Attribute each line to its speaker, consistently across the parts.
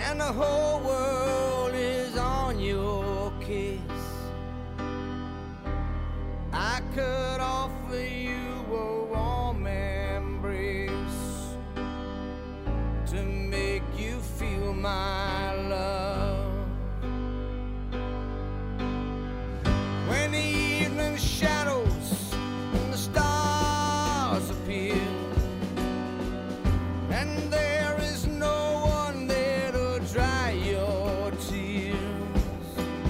Speaker 1: and the whole world is on your case. I could offer you a warm embrace to make you feel my love. When the evening shadows and the stars appear, and there is no one there to dry your tears,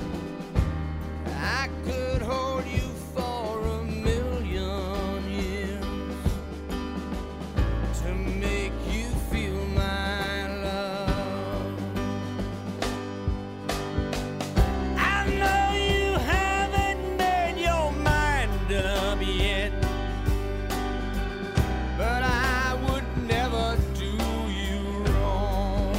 Speaker 1: I could hold you for a million years to make you feel my love. I know you haven't made your mind up yet, but I would never do you wrong.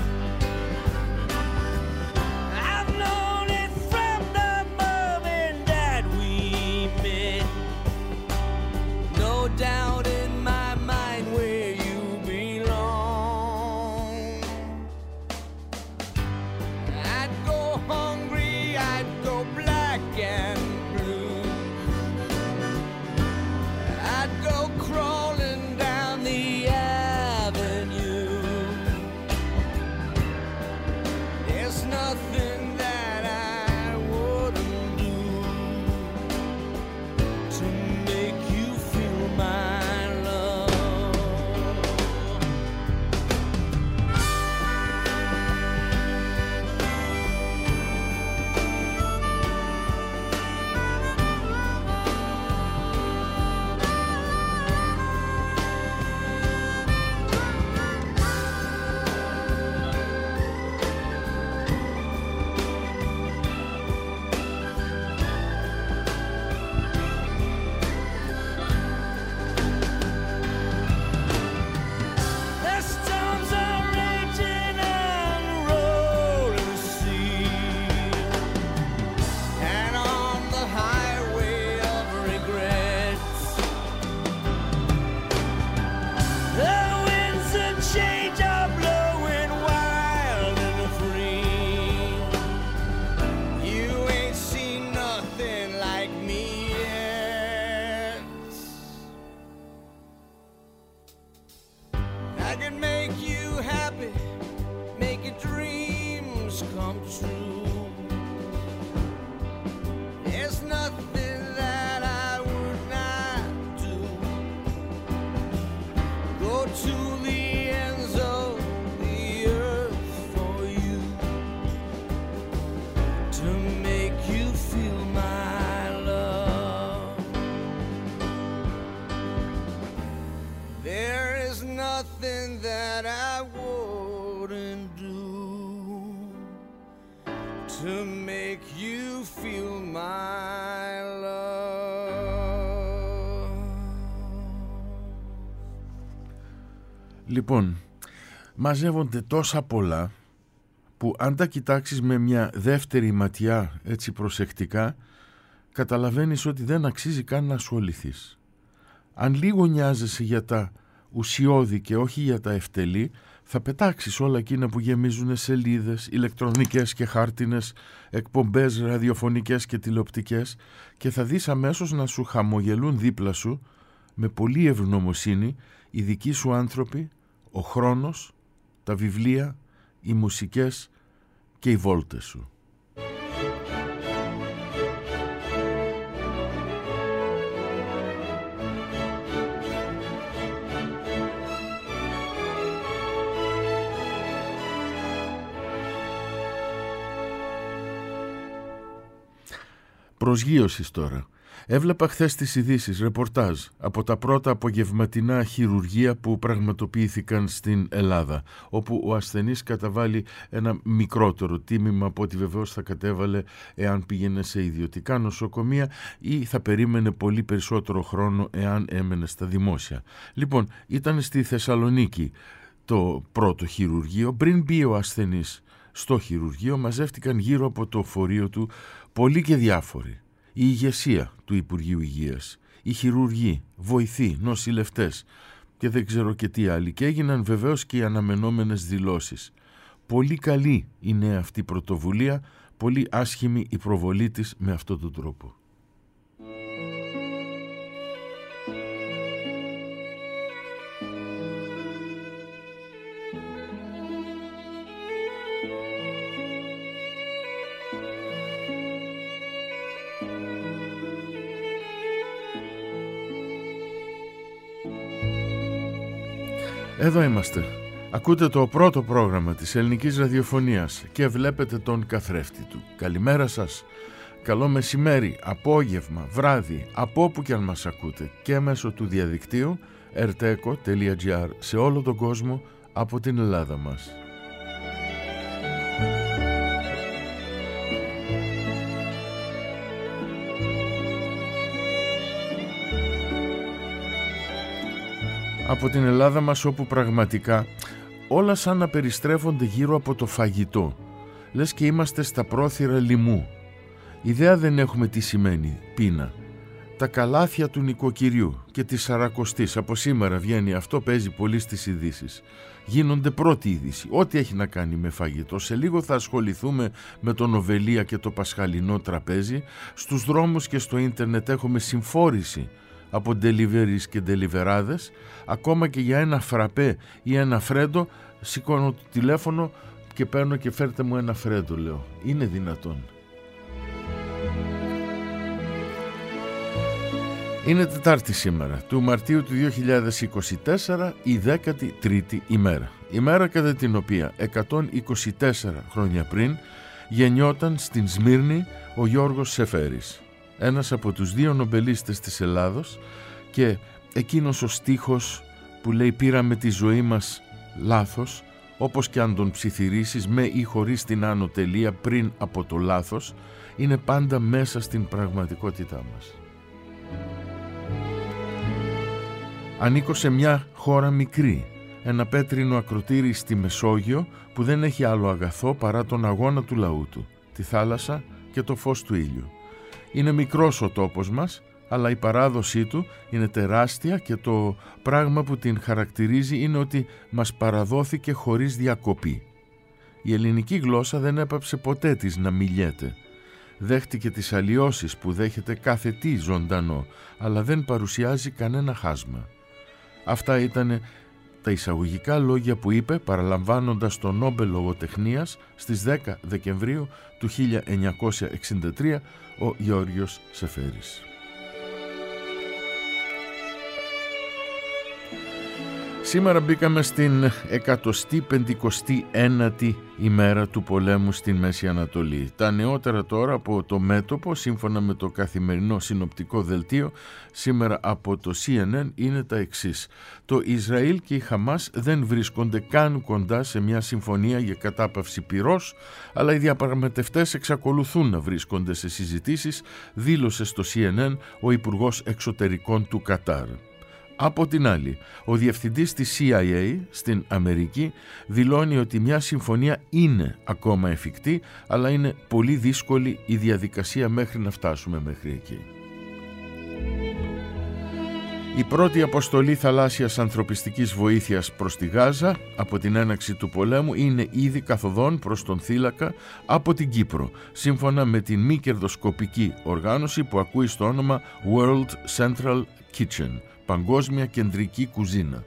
Speaker 1: I've known it from the moment that we met. No doubt in my mind where you belong. I'd go hungry, I'd go black and blue. I'd go crawling down the avenue. There's nothing that I wouldn't do to make you feel my love. The storms are raging and rolling sea, and on the highway of regrets, the winds of change are blowing wild and free. You ain't seen nothing like me yet. I can make you happy, make your dreams come true. There's nothing that I would not do. Go to the ends of the earth for you to make you feel my love. There is nothing that I wouldn't do to make you feel my love.
Speaker 2: Λοιπόν, μαζεύονται τόσα πολλά που αν τα κοιτάξεις με μια δεύτερη ματιά έτσι προσεκτικά, καταλαβαίνεις ότι δεν αξίζει καν να ασχοληθείς. Αν λίγο νοιάζεσαι για τα ουσιώδη και όχι για τα ευτελή, θα πετάξεις όλα εκείνα που γεμίζουν σελίδες, ηλεκτρονικές και χάρτινες, εκπομπές ραδιοφωνικές και τηλεοπτικές, και θα δεις αμέσως να σου χαμογελούν δίπλα σου με πολύ ευγνωμοσύνη οι δικοί σου άνθρωποι, ο χρόνος, τα βιβλία, οι μουσικές και οι βόλτες σου. Προσγείωσης τώρα. Έβλεπα χθες τις ειδήσεις, ρεπορτάζ από τα πρώτα απογευματινά χειρουργεία που πραγματοποιήθηκαν στην Ελλάδα, όπου ο ασθενής καταβάλει ένα μικρότερο τίμημα από ό,τι βεβαίως θα κατέβαλε εάν πήγαινε σε ιδιωτικά νοσοκομεία ή θα περίμενε πολύ περισσότερο χρόνο εάν έμενε στα δημόσια. Λοιπόν, ήταν στη Θεσσαλονίκη το πρώτο χειρουργείο. Πριν μπει ο ασθενής στο χειρουργείο, μαζεύτηκαν γύρω από το φορείο του πολλοί και διάφοροι. Η ηγεσία του Υπουργείου Υγείας, οι χειρουργοί, βοηθοί, νοσηλευτές και δεν ξέρω και τι άλλοι. Και έγιναν βεβαίως και οι αναμενόμενες δηλώσεις. Πολύ καλή είναι αυτή η πρωτοβουλία, πολύ άσχημη η προβολή της με αυτόν τον τρόπο. Εδώ είμαστε. Ακούτε το πρώτο πρόγραμμα της ελληνικής ραδιοφωνίας και βλέπετε τον καθρέφτη του. Καλημέρα σας, καλό μεσημέρι, απόγευμα, βράδυ, από όπου και αν μας ακούτε και μέσω του διαδικτύου rteco.gr σε όλο τον κόσμο από την Ελλάδα μας. Από την Ελλάδα μας, όπου πραγματικά όλα σαν να περιστρέφονται γύρω από το φαγητό. Λες και είμαστε στα πρόθυρα λιμού. Ιδέα δεν έχουμε τι σημαίνει πείνα. Τα καλάθια του νοικοκυριού και της Σαρακοστής, από σήμερα βγαίνει αυτό, παίζει πολύ στις ειδήσεις. Γίνονται πρώτη είδηση, ό,τι έχει να κάνει με φαγητό. Σε λίγο θα ασχοληθούμε με τον Οβελία και το πασχαλινό τραπέζι. Στους δρόμους και στο ίντερνετ έχουμε συμφόρηση από deliveries και deliverades. Ακόμα και για ένα φραπέ ή ένα φρέντο σηκώνω το τηλέφωνο και παίρνω και φέρτε μου ένα φρέντο, λέω. Είναι δυνατόν? Είναι Τετάρτη σήμερα, του Μαρτίου του 2024, η 13η ημέρα. Ημέρα κατά την οποία 124 χρόνια πριν γεννιόταν στην Σμύρνη ο Γιώργος Σεφέρης, ένας από τους δύο νομπελίστες της Ελλάδος, και εκείνος ο στίχος που λέει «Πήραμε τη ζωή μας λάθος, όπως και αν τον ψιθυρίσεις με ή χωρίς την άνω τελεία πριν από το λάθος», είναι πάντα μέσα στην πραγματικότητά μας. Ανήκω σε μια χώρα μικρή, ένα πέτρινο ακροτήρι στη Μεσόγειο που δεν έχει άλλο αγαθό παρά τον αγώνα του λαού του, τη θάλασσα και το φως του ήλιου. Είναι μικρός ο τόπος μας, αλλά η παράδοσή του είναι τεράστια και το πράγμα που την χαρακτηρίζει είναι ότι μας παραδόθηκε χωρίς διακοπή. Η ελληνική γλώσσα δεν έπαψε ποτέ της να μιλιέται. Δέχτηκε τις αλλοιώσεις που δέχεται κάθε τι ζωντανό, αλλά δεν παρουσιάζει κανένα χάσμα. Αυτά ήταν τα εισαγωγικά λόγια που είπε, παραλαμβάνοντας το Νόμπελ Λογοτεχνίας στις 10 Δεκεμβρίου του 1963 ο Γιώργος Σεφέρης. Σήμερα μπήκαμε στην 159η ημέρα του πολέμου στην Μέση Ανατολή. Τα νεότερα τώρα από το μέτωπο, σύμφωνα με το καθημερινό συνοπτικό δελτίο, σήμερα από το CNN, είναι τα εξής. Το Ισραήλ και η Χαμάς δεν βρίσκονται καν κοντά σε μια συμφωνία για κατάπαυση πυρός, αλλά οι διαπραγματευτές εξακολουθούν να βρίσκονται σε συζητήσεις, δήλωσε στο CNN ο Υπουργός Εξωτερικών του Κατάρ. Από την άλλη, ο διευθυντής της CIA στην Αμερική δηλώνει ότι μια συμφωνία είναι ακόμα εφικτή, αλλά είναι πολύ δύσκολη η διαδικασία μέχρι να φτάσουμε μέχρι εκεί. Η πρώτη αποστολή θαλάσσιας ανθρωπιστικής βοήθειας προς τη Γάζα από την έναρξη του πολέμου είναι ήδη καθοδόν προς τον θύλακα από την Κύπρο, σύμφωνα με την μη κερδοσκοπική οργάνωση που ακούει στο όνομα World Central Kitchen, Παγκόσμια Κεντρική Κουζίνα.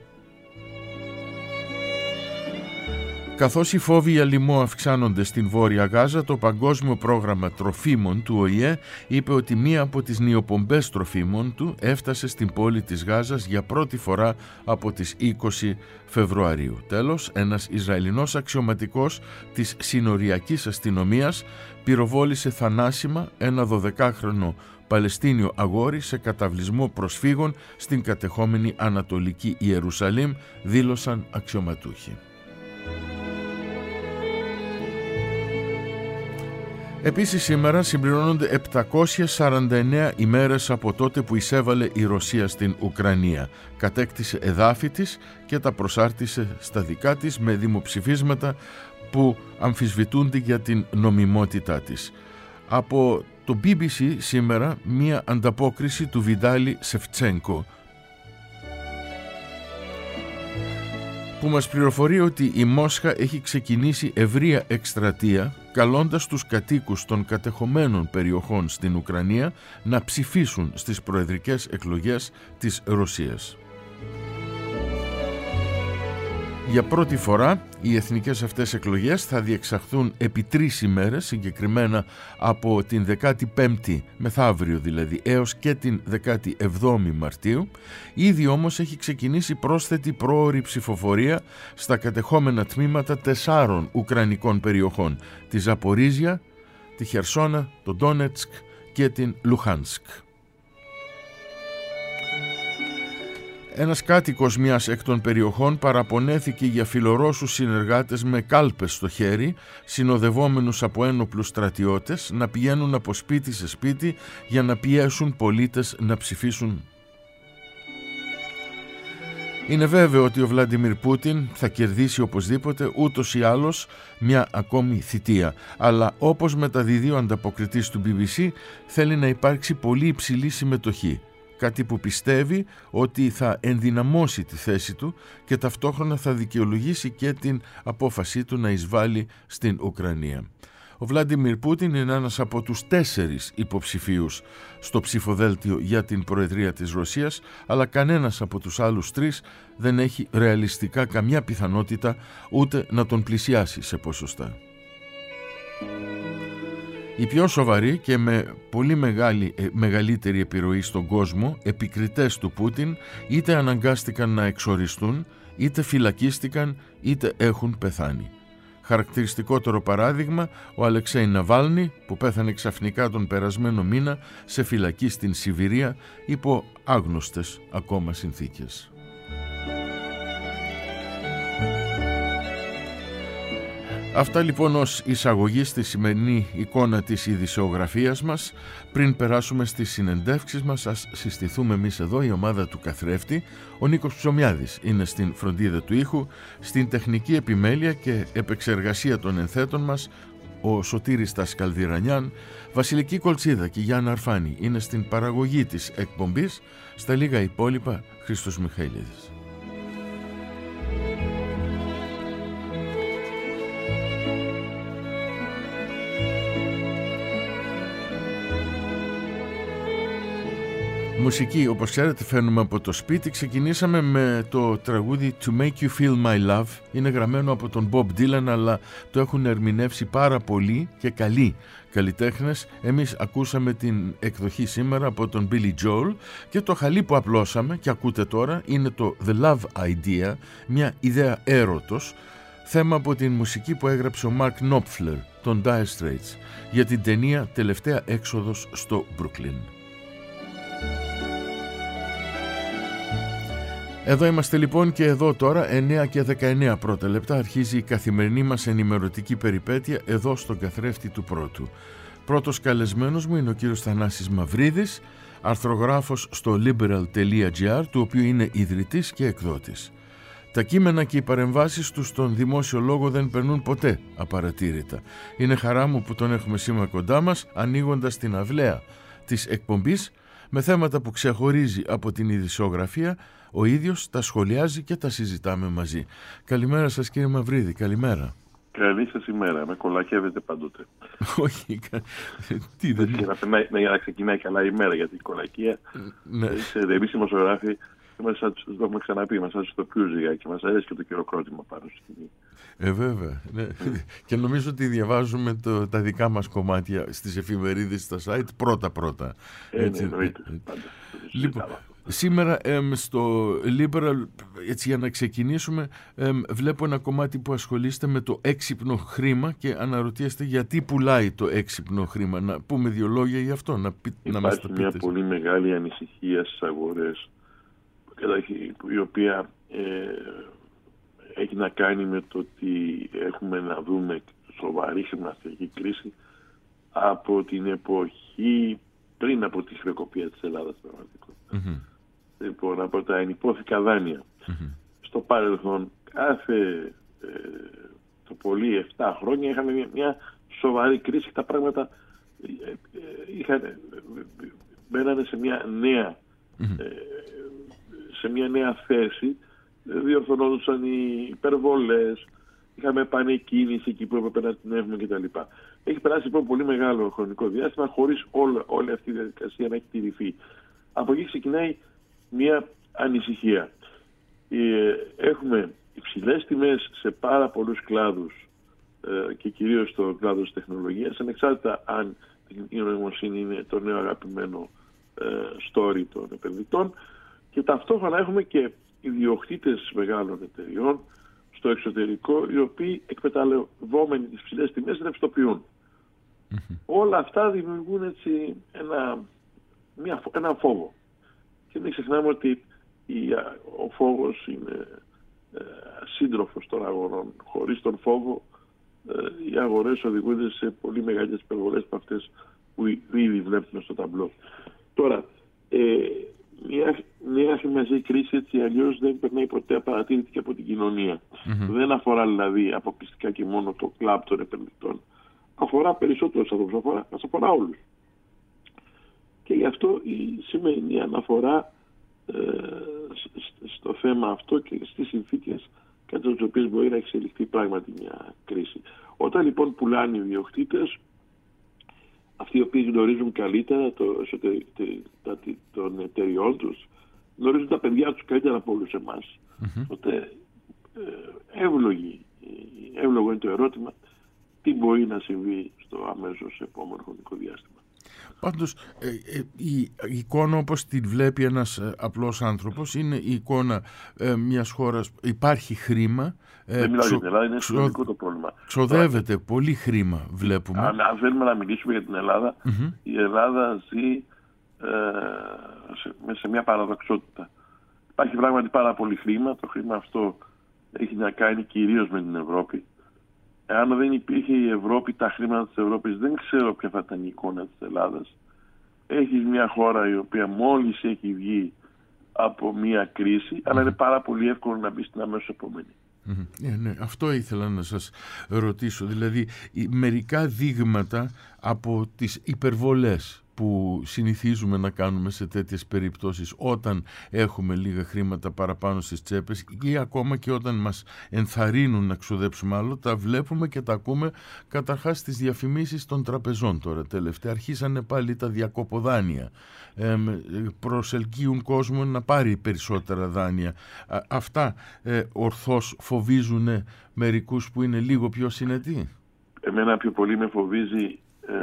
Speaker 2: Καθώς οι φόβοι για λοιμό αυξάνονται στην Βόρεια Γάζα, το Παγκόσμιο Πρόγραμμα Τροφίμων του ΟΗΕ είπε ότι μία από τις νιοπομπές τροφίμων του έφτασε στην πόλη της Γάζας για πρώτη φορά από τις 20 Φεβρουαρίου. Τέλος, ένας Ισραηλινός αξιωματικός της συνοριακής αστυνομίας πυροβόλησε θανάσιμα ένα 12χρονο Παλαιστίνιο αγόρι σε καταβλισμό προσφύγων στην κατεχόμενη Ανατολική Ιερουσαλήμ, δήλωσαν αξιωματούχοι. Επίσης σήμερα συμπληρώνονται 749 ημέρες από τότε που εισέβαλε η Ρωσία στην Ουκρανία. Κατέκτησε εδάφη της και τα προσάρτησε στα δικά της με δημοψηφίσματα που αμφισβητούνται για την νομιμότητά της. Από το BBC σήμερα μία ανταπόκριση του Βιντάλη Σεφτσένκο. που μας πληροφορεί ότι η Μόσχα έχει ξεκινήσει ευρεία εκστρατεία καλώντας τους κατοίκους των κατεχομένων περιοχών στην Ουκρανία να ψηφίσουν στις προεδρικές εκλογές της Ρωσίας. Για πρώτη φορά οι εθνικές αυτές εκλογές θα διεξαχθούν επί 3 ημέρες, συγκεκριμένα από την 15η μεθαύριο δηλαδή έως και την 17η Μαρτίου. Ήδη όμως έχει ξεκινήσει πρόσθετη πρόωρη ψηφοφορία στα κατεχόμενα τμήματα 4 ουκρανικών περιοχών, τη Ζαπορίζια, τη Χερσόνα, το Ντόνετσκ και την Λουχάνσκ. Ένας κάτοικος μιας εκ των περιοχών παραπονέθηκε για φιλορώσους συνεργάτες με κάλπες στο χέρι, συνοδευόμενους από ένοπλους στρατιώτες, να πηγαίνουν από σπίτι σε σπίτι για να πιέσουν πολίτες να ψηφίσουν. Είναι βέβαιο ότι ο Βλάντιμιρ Πούτιν θα κερδίσει οπωσδήποτε ούτως ή άλλως μια ακόμη θητεία. Αλλά όπως μεταδίδει ο ανταποκριτής του BBC, θέλει να υπάρξει πολύ υψηλή συμμετοχή. Κάτι που πιστεύει ότι θα ενδυναμώσει τη θέση του και ταυτόχρονα θα δικαιολογήσει και την απόφασή του να εισβάλλει στην Ουκρανία. Ο Βλάντιμιρ Πούτιν είναι ένας από τους 4 υποψηφίους στο ψηφοδέλτιο για την Προεδρία της Ρωσίας, αλλά κανένας από τους άλλους 3 δεν έχει ρεαλιστικά καμιά πιθανότητα ούτε να τον πλησιάσει σε ποσοστά. Οι πιο σοβαροί και με πολύ μεγαλύτερη επιρροή στον κόσμο επικριτές του Πούτιν είτε αναγκάστηκαν να εξοριστούν, είτε φυλακίστηκαν, είτε έχουν πεθάνει. Χαρακτηριστικότερο παράδειγμα, ο Αλεξέι Ναβάλνι, που πέθανε ξαφνικά τον περασμένο μήνα σε φυλακή στην Σιβηρία υπό άγνωστες ακόμα συνθήκες. Αυτά λοιπόν ως εισαγωγή στη σημερινή εικόνα της ειδησεογραφίας μας. Πριν περάσουμε στις συνεντεύξεις μας, ας συστηθούμε εμείς εδώ, η ομάδα του καθρέφτη. Ο Νίκος Ψωμιάδης είναι στην φροντίδα του ήχου, στην τεχνική επιμέλεια και επεξεργασία των ενθέτων μας ο Σωτήρης Τασκαλδιρανιάν, Βασιλική Κολτσίδα και Γιάννα Αρφάνη είναι στην παραγωγή της εκπομπής, στα λίγα υπόλοιπα Χρήστος Μιχαηλίδης. Μουσική, όπως ξέρετε, φέρνουμε από το σπίτι. Ξεκινήσαμε με το τραγούδι To Make You Feel My Love. Είναι γραμμένο από τον Bob Dylan, αλλά το έχουν ερμηνεύσει πάρα πολλοί και καλοί καλλιτέχνες. Εμείς ακούσαμε την εκδοχή σήμερα από τον Billy Joel και το χαλί που απλώσαμε και ακούτε τώρα είναι το The Love Idea, μια ιδέα έρωτος, θέμα από την μουσική που έγραψε ο Mark Knopfler, των Dire Straits, για την ταινία Τελευταία έξοδος στο Brooklyn. Εδώ είμαστε λοιπόν και εδώ τώρα 9 και 19 πρώτα λεπτά αρχίζει η καθημερινή μας ενημερωτική περιπέτεια εδώ στον καθρέφτη του Πρώτου. Πρώτος καλεσμένος μου είναι ο κύριος Θανάσης Μαυρίδης, αρθρογράφος στο liberal.gr, του οποίου είναι ιδρυτής και εκδότης. Τα κείμενα και οι παρεμβάσεις του στον δημόσιο λόγο δεν περνούν ποτέ απαρατήρητα. Είναι χαρά μου που τον έχουμε σήμερα κοντά μας, ανοίγοντας την αυλαία της εκπομπής με θέματα που ξεχωρίζει από την ειδησιογραφία. Ο ίδιος τα σχολιάζει και τα συζητάμε μαζί. Καλημέρα σας κύριε Μαυρίδη, καλημέρα.
Speaker 3: Καλή σας ημέρα, με κολακεύετε πάντοτε.
Speaker 2: Όχι, τι δεν είναι.
Speaker 3: Για να ξεκινάει καλά η μέρα, γιατί η κολακία, εμείς οι δημοσιογράφοι, το έχουμε ξαναπεί, είμαστε σαν στο πιούζιγα και μας αρέσει και το χειροκρότημα πάνω στη στιγμή.
Speaker 2: Βέβαια. Ναι. Και νομίζω ότι διαβάζουμε τα δικά μας κομμάτια στις εφημερίδες, στα site πρώτα.
Speaker 3: Έτσι, εννοείται.
Speaker 2: Λοιπόν, σήμερα στο Liberal, έτσι για να ξεκινήσουμε, βλέπω ένα κομμάτι που ασχολείστε με το έξυπνο χρήμα και αναρωτιέστε γιατί πουλάει το έξυπνο χρήμα. Να πούμε 2 λόγια γι' αυτό, να μας τα πείτε.
Speaker 3: Υπάρχει μια πολύ μεγάλη ανησυχία στις αγορές, η οποία έχει να κάνει με το ότι έχουμε να δούμε σοβαρή χρηματική κρίση από την εποχή πριν από τη χρεοκοπία της Ελλάδας πραγματικότητα. Λοιπόν, από τα ενυπόθηκα δάνεια. Στο παρελθόν, κάθε το πολύ 7 χρόνια είχαμε μια σοβαρή κρίση και τα πράγματα μπαίνανε σε μια νέα σε μια νέα θέση, διορθωνόντουσαν οι υπερβολές, είχαμε επανεκκίνηση εκεί που έπρεπε να την έχουμε κτλ. Έχει περάσει λοιπόν πολύ μεγάλο χρονικό διάστημα χωρίς όλη αυτή η διαδικασία να έχει τηρηθεί. Από εκεί ξεκινάει μια ανησυχία. Έχουμε υψηλές τιμές σε πάρα πολλούς κλάδους και κυρίως στο κλάδο της τεχνολογίας, ανεξάρτητα αν η νοημοσύνη είναι το νέο αγαπημένο story των επενδυτών, και ταυτόχρονα έχουμε και ιδιοκτήτες μεγάλων εταιριών στο εξωτερικό, οι οποίοι εκμεταλλευόμενοι τις ψηλές τιμές ρευστοποιούν. Όλα αυτά δημιουργούν έτσι ένα φόβο. Και μην ξεχνάμε ότι ο φόβος είναι σύντροφος των αγορών. Χωρίς τον φόβο οι αγορές οδηγούνται σε πολύ μεγάλες υπερβολές από αυτές που ήδη βλέπουμε στο ταμπλό. Τώρα, μια χρηματική κρίση έτσι αλλιώς δεν περνάει ποτέ απαρατήρητη και από την κοινωνία. Δεν αφορά δηλαδή αποκλειστικά και μόνο το κλαμπ των επενδυτών. Αφορά περισσότερους ανθρώπους, αφορά όλους. Και γι' αυτό η σημερινή αναφορά στο θέμα αυτό και στις συνθήκες κατά τις οποίες μπορεί να εξελιχθεί πράγματι μια κρίση. Όταν λοιπόν πουλάνε οι ιδιοκτήτες, αυτοί οι οποίοι γνωρίζουν καλύτερα των εταιριών τους, γνωρίζουν τα παιδιά τους καλύτερα από όλους εμάς. Οπότε εύλογο είναι το ερώτημα, τι μπορεί να συμβεί στο αμέσως επόμενο χρονικό διάστημα.
Speaker 2: Πάντως η εικόνα όπως τη βλέπει ένας απλός άνθρωπος είναι η εικόνα μιας χώρας, υπάρχει χρήμα.
Speaker 3: Δεν μιλάω για την Ελλάδα, είναι συνολικό το πρόβλημα.
Speaker 2: Ξοδεύεται πολύ χρήμα, βλέπουμε.
Speaker 3: Αν θέλουμε να μιλήσουμε για την Ελλάδα, η Ελλάδα ζει σε μια παραδοξότητα. Υπάρχει πράγματι πάρα πολύ χρήμα, το χρήμα αυτό έχει να κάνει κυρίως με την Ευρώπη. Εάν δεν υπήρχε η Ευρώπη, τα χρήματα της Ευρώπης, δεν ξέρω ποια θα ήταν η εικόνα της Ελλάδας. Έχεις μια χώρα η οποία μόλις έχει βγει από μια κρίση, αλλά είναι πάρα πολύ εύκολο να μπει στην αμέσως επόμενη.
Speaker 2: Ναι, αυτό ήθελα να σας ρωτήσω. Δηλαδή, μερικά δείγματα από τις υπερβολές που συνηθίζουμε να κάνουμε σε τέτοιες περιπτώσεις όταν έχουμε λίγα χρήματα παραπάνω στις τσέπες ή ακόμα και όταν μας ενθαρρύνουν να ξοδέψουμε άλλο, τα βλέπουμε και τα ακούμε καταρχάς στις διαφημίσεις των τραπεζών τώρα τελευταία. Αρχίσανε πάλι τα διακοποδάνεια, προσελκύουν κόσμο να πάρει περισσότερα δάνεια. Αυτά ορθώς φοβίζουν μερικούς που είναι λίγο πιο συνετοί.
Speaker 3: Εμένα πιο πολύ με φοβίζει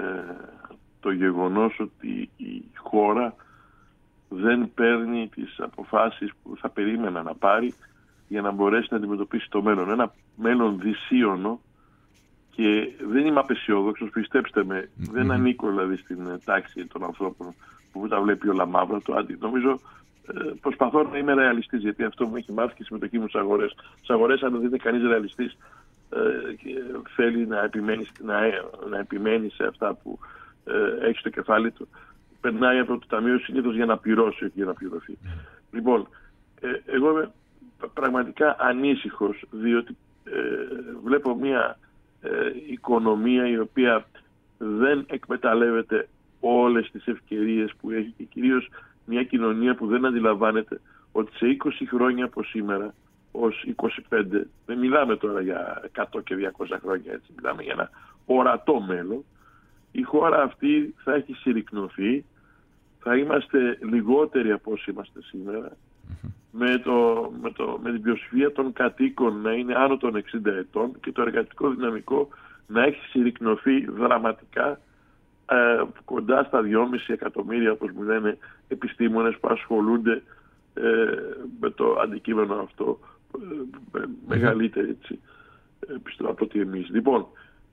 Speaker 3: το γεγονός ότι η χώρα δεν παίρνει τις αποφάσεις που θα περίμενα να πάρει για να μπορέσει να αντιμετωπίσει το μέλλον. Ένα μέλλον δυσίωνο, και δεν είμαι απεσιόδοξος, πιστέψτε με, δεν ανήκω δηλαδή στην τάξη των ανθρώπων που τα βλέπει όλα μαύρα. Νομίζω προσπαθώ να είμαι ρεαλιστής, γιατί αυτό μου έχει μάθει και η συμμετοχή μου στις αγορές. Στις αγορές, αν δεν είναι κανείς ρεαλιστής, θέλει να επιμένει σε αυτά που έχει στο κεφάλι του, περνάει από το ταμείο συνήθως για να πληρώσει, όχι για να πληρωθεί. Λοιπόν, εγώ είμαι πραγματικά ανήσυχος, διότι βλέπω μια οικονομία η οποία δεν εκμεταλλεύεται όλες τις ευκαιρίες που έχει, και κυρίως μια κοινωνία που δεν αντιλαμβάνεται ότι σε 20 χρόνια από σήμερα ως 25, δεν μιλάμε τώρα για 100 και 200 χρόνια, έτσι, μιλάμε για ένα ορατό μέλλον, η χώρα αυτή θα έχει συρρικνωθεί, θα είμαστε λιγότεροι από όσοι είμαστε σήμερα, με την πλειοψηφία των κατοίκων να είναι άνω των 60 ετών και το εργατικό δυναμικό να έχει συρρικνωθεί δραματικά, κοντά στα 2,5 εκατομμύρια, όπως μου λένε επιστήμονες που ασχολούνται με το αντικείμενο αυτό, μεγαλύτερη έτσι, από ότι εμείς. Λοιπόν,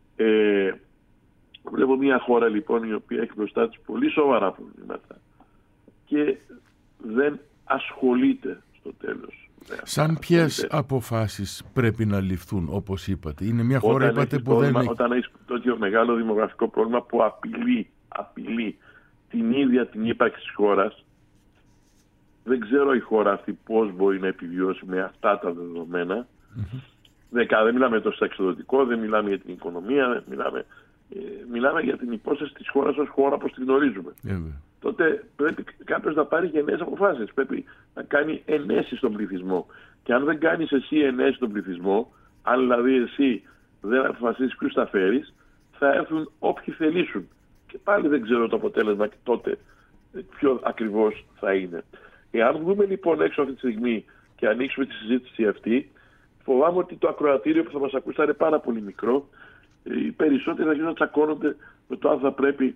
Speaker 3: βλέπω μια χώρα λοιπόν η οποία έχει μπροστά της πολύ σοβαρά προβλήματα και δεν ασχολείται στο τέλος.
Speaker 2: Σαν ποιες αποφάσεις πρέπει να ληφθούν, όπως είπατε? Είναι μια χώρα, είπατε, που δεν έχει...
Speaker 3: Όταν έχεις τέτοιο μεγάλο δημογραφικό πρόβλημα που απειλεί την ίδια την ύπαρξη της χώρας, δεν ξέρω η χώρα αυτή πώς μπορεί να επιβιώσει με αυτά τα δεδομένα. Δεν μιλάμε τόσο στο εξοδοτικό, δεν μιλάμε για την οικονομία, μιλάμε για την υπόσταση της χώρας ως χώρα όπως την γνωρίζουμε. Τότε πρέπει κάποιος να πάρει γενναίες αποφάσεις. Πρέπει να κάνει ενέσεις στον πληθυσμό. Και αν δεν κάνεις εσύ ενέσει τον πληθυσμό, αν δηλαδή εσύ δεν αποφασίσεις ποιους θα φέρεις, θα έρθουν όποιοι θελήσουν. Και πάλι δεν ξέρω το αποτέλεσμα και τότε ποιο ακριβώς θα είναι. Εάν βγούμε λοιπόν έξω αυτή τη στιγμή και ανοίξουμε τη συζήτηση αυτή, φοβάμαι ότι το ακροατήριο που θα μας ακούσει θα είναι πάρα πολύ μικρό. Οι περισσότεροι θα αρχίσουν να τσακώνονται με το αν θα πρέπει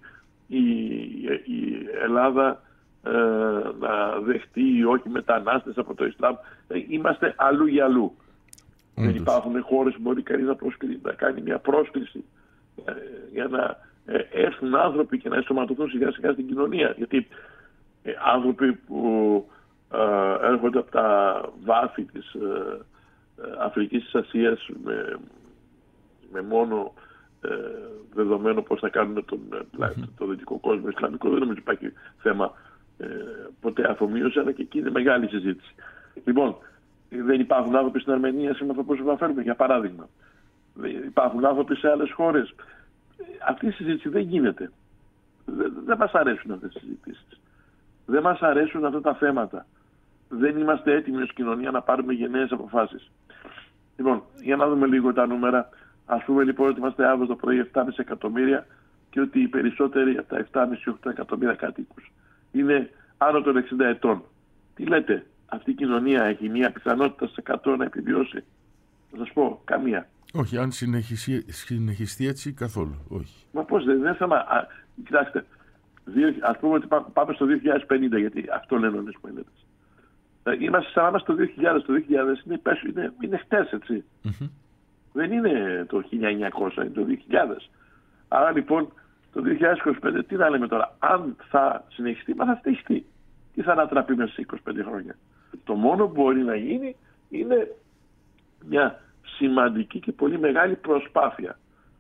Speaker 3: η Ελλάδα να δεχτεί ή όχι μετανάστες από το Ισλάμ. Είμαστε αλλού για αλλού. Δεν υπάρχουν χώρες που μπορεί κανείς να κάνει μια πρόσκληση για να έρθουν άνθρωποι και να ενσωματωθούν σιγά σιγά στην κοινωνία. Γιατί άνθρωποι που έρχονται από τα βάθη της Αφρικής, της Ασίας με μόνο δεδομένο πώς θα κάνουμε το δυτικό κόσμο Ισλαμικό, δεν νομίζω υπάρχει θέμα ποτέ αφομοίωση, αλλά και εκεί είναι μεγάλη συζήτηση. Λοιπόν, δεν υπάρχουν άνθρωποι στην Αρμενία σήμερα που θα φέρουμε, για παράδειγμα. Υπάρχουν άνθρωποι σε άλλες χώρες. Αυτή η συζήτηση δεν γίνεται. Δεν μας αρέσουν αυτές τις συζητήσεις. Δεν μας αρέσουν αυτά τα θέματα. Δεν είμαστε έτοιμοι ως κοινωνία να πάρουμε γενναίες αποφάσεις. Λοιπόν, για να δούμε λίγο τα νούμερα. Ας πούμε λοιπόν ότι είμαστε αύριο το πρωί 7,5 εκατομμύρια και ότι οι περισσότεροι από τα 7,5-8 εκατομμύρια κατοίκους είναι άνω των 60 ετών. Τι λέτε, αυτή η κοινωνία έχει μια πιθανότητα σε 100 να επιβιώσει? Θα σας πω, καμία.
Speaker 2: Όχι, αν συνεχιστεί έτσι, καθόλου. Όχι.
Speaker 3: Μα πώς δεν είναι θέμα. Κοιτάξτε, ας πούμε ότι πάμε στο 2050, γιατί αυτό λένε όλες οι μελέτες. Είμαστε σαν να είμαστε το 2000. Το 2000 είναι χτες, έτσι. Δεν είναι το 1900, είναι το 2000. Άρα λοιπόν το 2025 τι να λέμε τώρα? Αν θα συνεχιστεί, μα θα συνεχιστεί. Τι θα ανατραπεί μέσα σε 25 χρόνια? Το μόνο που μπορεί να γίνει είναι μια σημαντική και πολύ μεγάλη προσπάθεια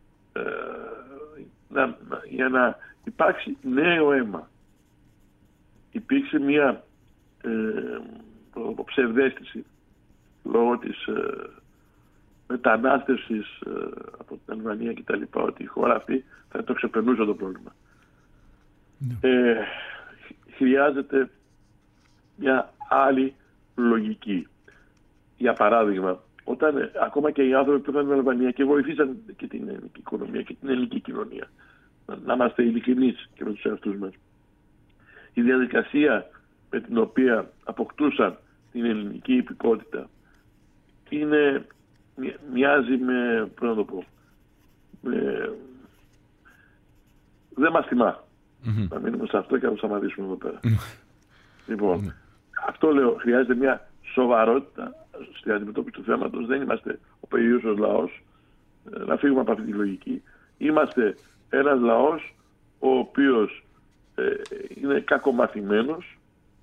Speaker 3: για να υπάρξει νέο αίμα. Υπήρξε μια ψευδαίσθηση λόγω της μετανάστευσης από την Αλβανία και τα λοιπά, ότι η χώρα αυτή θα το ξεπερνούσε το πρόβλημα. Χρειάζεται μια άλλη λογική. Για παράδειγμα, όταν ακόμα και οι άνθρωποι που ήταν στην Αλβανία και βοηθήσαν και την ελληνική οικονομία και την ελληνική κοινωνία, να είμαστε ειλικρινείς και με τους εαυτούς μας, η διαδικασία με την οποία αποκτούσαν την ελληνική υπηκότητα μοιάζει με, πώς να το πω, δεν μας θυμά. Να μείνουμε σε αυτό και να το σταματήσουμε εδώ πέρα. Λοιπόν, αυτό λέω, χρειάζεται μια σοβαρότητα στην αντιμετώπιση του θέματος. Δεν είμαστε ο περιούσιος λαός, να φύγουμε από αυτή τη λογική. Είμαστε ένας λαός ο οποίος είναι κακομαθημένος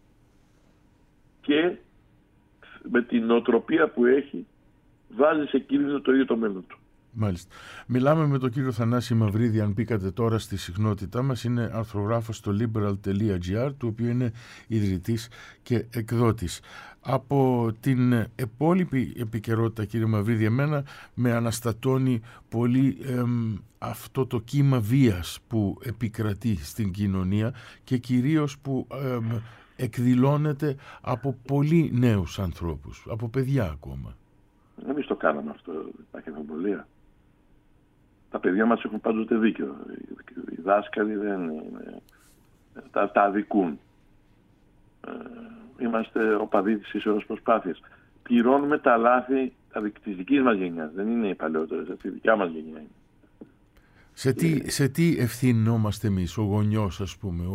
Speaker 3: και με την νοοτροπία που έχει βάζει σε κίνδυνο το ίδιο το μέλλον του.
Speaker 2: Μάλιστα. Μιλάμε με τον κύριο Θανάση Μαυρίδη, αν μπήκατε τώρα στη συχνότητά μας. Είναι αρθρογράφος στο liberal.gr, του οποίου είναι ιδρυτής και εκδότης. Από την υπόλοιπη επικαιρότητα, κύριε Μαυρίδη, εμένα με αναστατώνει πολύ αυτό το κύμα βίας που επικρατεί στην κοινωνία και κυρίως που εκδηλώνεται από πολύ νέους ανθρώπους, από παιδιά ακόμα.
Speaker 3: Εμείς το κάναμε αυτό, υπάρχει αμφιβολία. Τα παιδιά μας έχουν πάντοτε δίκιο. Οι δάσκαλοι τα αδικούν. Είμαστε οπαδοί της ίσορρος προσπάθειας. Πληρώνουμε τα λάθη της δικής μας γενιάς. Δεν είναι οι παλαιότερες, αυτή η δικιά μας γενιά είναι.
Speaker 2: Σε τι ευθυνόμαστε εμείς, ο γονιός, ας πούμε,